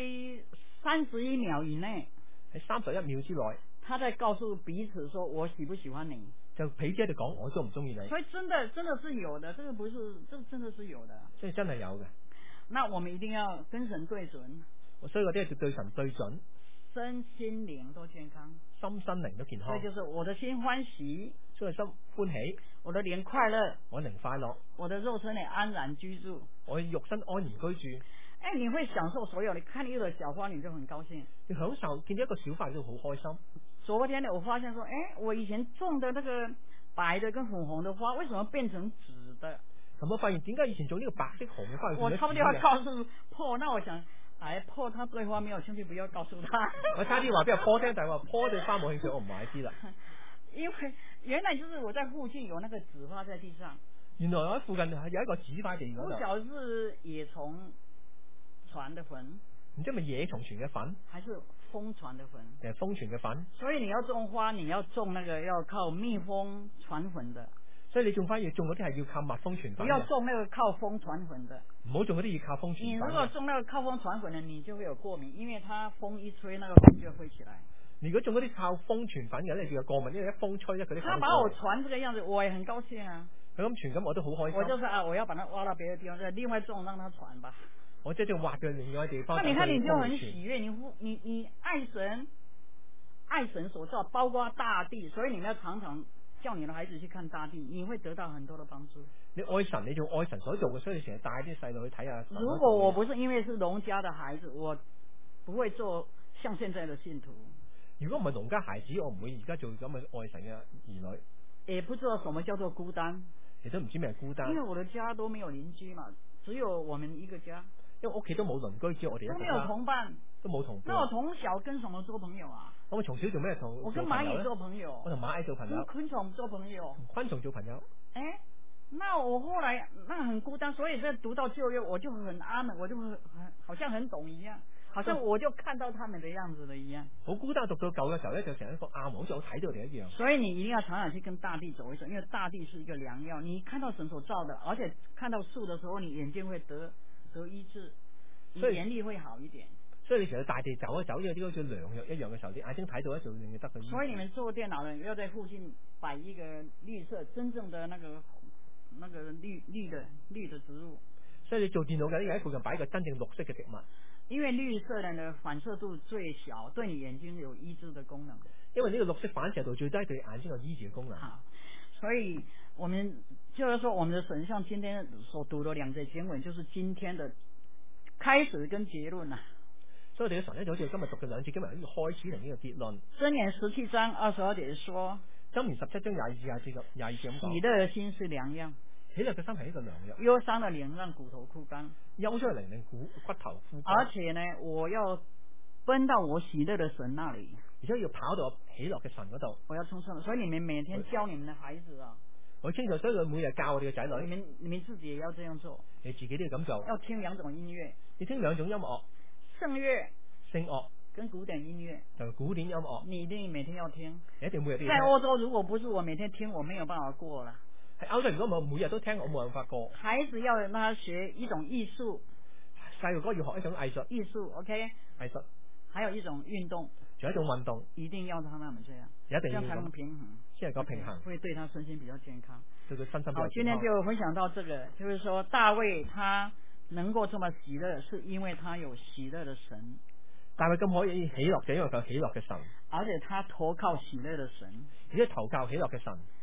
31秒以內， 喺31秒之內， 他在告訴彼此說我喜不喜歡你， 就彼此喺度講我中唔中意你。 所以真的是有的，這個不是，這個真的是有的。 所以真係有嘅。 那我們一定要跟神對準， 所以嗰啲係對神對準， 身心靈都健康， 心身靈都健康。 所以就是我的心歡喜， 所以心歡喜， 我的靈快樂， 我靈快樂， 我的肉身也安然居住， 我肉身安然居住。 哎，你會享受所有，你看一朵小花你就很高興， 你享受見到一個小花你都好開心。 昨天呢我發現說，哎，我以前種的那個白的跟粉紅的花為什麼變成紫的？ 咁我發現點解以前做呢個白色紅嘅花， 我差不多要告訴破，那我想，哎，破他對花沒有興趣，不要告訴他。 我差啲話俾阿破聽，但係話破對花冇興趣，我唔話你知啦。 因為原來就是我在附近有那個紫花在地上。 原來我喺附近有一個紫花地嗰度。 不曉得是野蟲傳的粉， 唔知係咪野蟲傳嘅粉， 還是蜂傳的粉？ 定係蜂傳嘅粉？ 所以你要種花，你要種那個要靠蜜蜂傳粉的。 所以你種花要種嗰啲係要靠蜜蜂傳粉， 不要種那個靠風傳粉的。 唔好種嗰啲要靠風傳粉。 你如果種那個靠風傳粉的，你就會有過敏，因為它風一吹，那個粉就會飛起來。 如果種嗰啲靠風傳粉嘅，你就有過敏，因為一風吹一嗰啲。他把我傳這個樣子，我也很高興啊。 佢咁傳咁，我都好開心。 我就是啊，我要把它挖到別的地方，再另外種，讓它傳吧。 我即係挖嘅另外地方。 那你看你就很喜悅，你愛神所造，包括大地，所以你們要常常叫你的孩子去看大地，你會得到很多的幫助。 你愛神，你做愛神所做嘅，所以你成日帶啲細路去睇下。 如果我不是因為是農家的孩子，我不會做像現在的信徒。 如果唔係農家孩子，我唔會而家做咁嘅愛神嘅兒女。 也不知道什麼叫做孤單， 亦都唔知咩孤單。因為我的家都沒有鄰居嘛，只有我們一個家。 因為屋企都冇鄰居，只有我哋一個家。 都沒有同伴， 都冇同伴。 那我從小跟什麼做朋友啊？ 我從小做咩同？ 我跟螞蟻做朋友。 我同螞蟻做朋友。 跟昆蟲做朋友。 同昆蟲做朋友。 哎，那我後來那很孤單，所以在讀到舊約，我就很安穩，我就好像很懂一樣，好像我就看到他們的樣子了一樣。 好孤單，讀到舊嘅時候咧，就成一個阿毛，好似我睇到你一樣。 所以你一定要常常去跟大地走一走，因為大地是一個良藥。你看到神所造的，而且看到樹的時候，你眼睛會得醫治。所以眼力會好一點， 所以你成日大地走一走，因為呢個好似良藥一樣嘅時候，你眼睛睇到一就令你得佢。 所以你們做電腦的要在附近擺一個綠色真正的那個綠的植物。 所以你做電腦嘅呢，喺附近擺一個真正綠色嘅植物， 因為綠色的呢反射度最小，對你眼睛有醫治的功能。 因為呢個綠色反射度最低，對眼睛有醫治嘅功能。 好，所以我們就是說，我們的神像今天所讀的兩節經文，就是今天的開始跟結論啦， 所以我哋嘅神咧就好似今日讀嘅兩節經文，呢個開始同呢個結論。箴言 17章22節說， 箴言17章22節咁講， 喜樂的心是良藥， 喜樂嘅心係一個良藥， 憂傷的靈讓骨頭枯乾， 憂傷嘅靈令骨頭枯乾。 而且呢，我要奔到我喜樂的神那裡， 而且要跑到喜樂嘅神嗰度， 我要重生。所以你們每天教你們的孩子啊， 我清楚，所以每日教我哋嘅仔女， 你們自己也要這樣做， 你自己都要咁做， 要聽兩種音樂， 要聽兩種音樂，聖樂跟古典音樂， 就古典音樂， 你一定每天要聽， 你一定每日都要聽。 在歐洲，如果不是我每天聽，我沒有辦法過了。 喺歐洲，如果我每日都聽，我冇辦法過。 孩子要讓他學一種藝術， 細路哥要學一種藝術 ，OK，藝術，還有一種運動， 仲有一種運動， 一定要他們這樣， 一定要才能平衡， 先係個平衡， 會對他身心比較健康。 對佢身心比較健康。 好，今天就分享到這個，就是說大衛他能夠這麼喜樂，是因為他有喜樂的神。 大衛咁可以喜樂，就因為佢有喜樂嘅神， 而且他投靠喜樂的神， 而且投靠喜樂嘅神。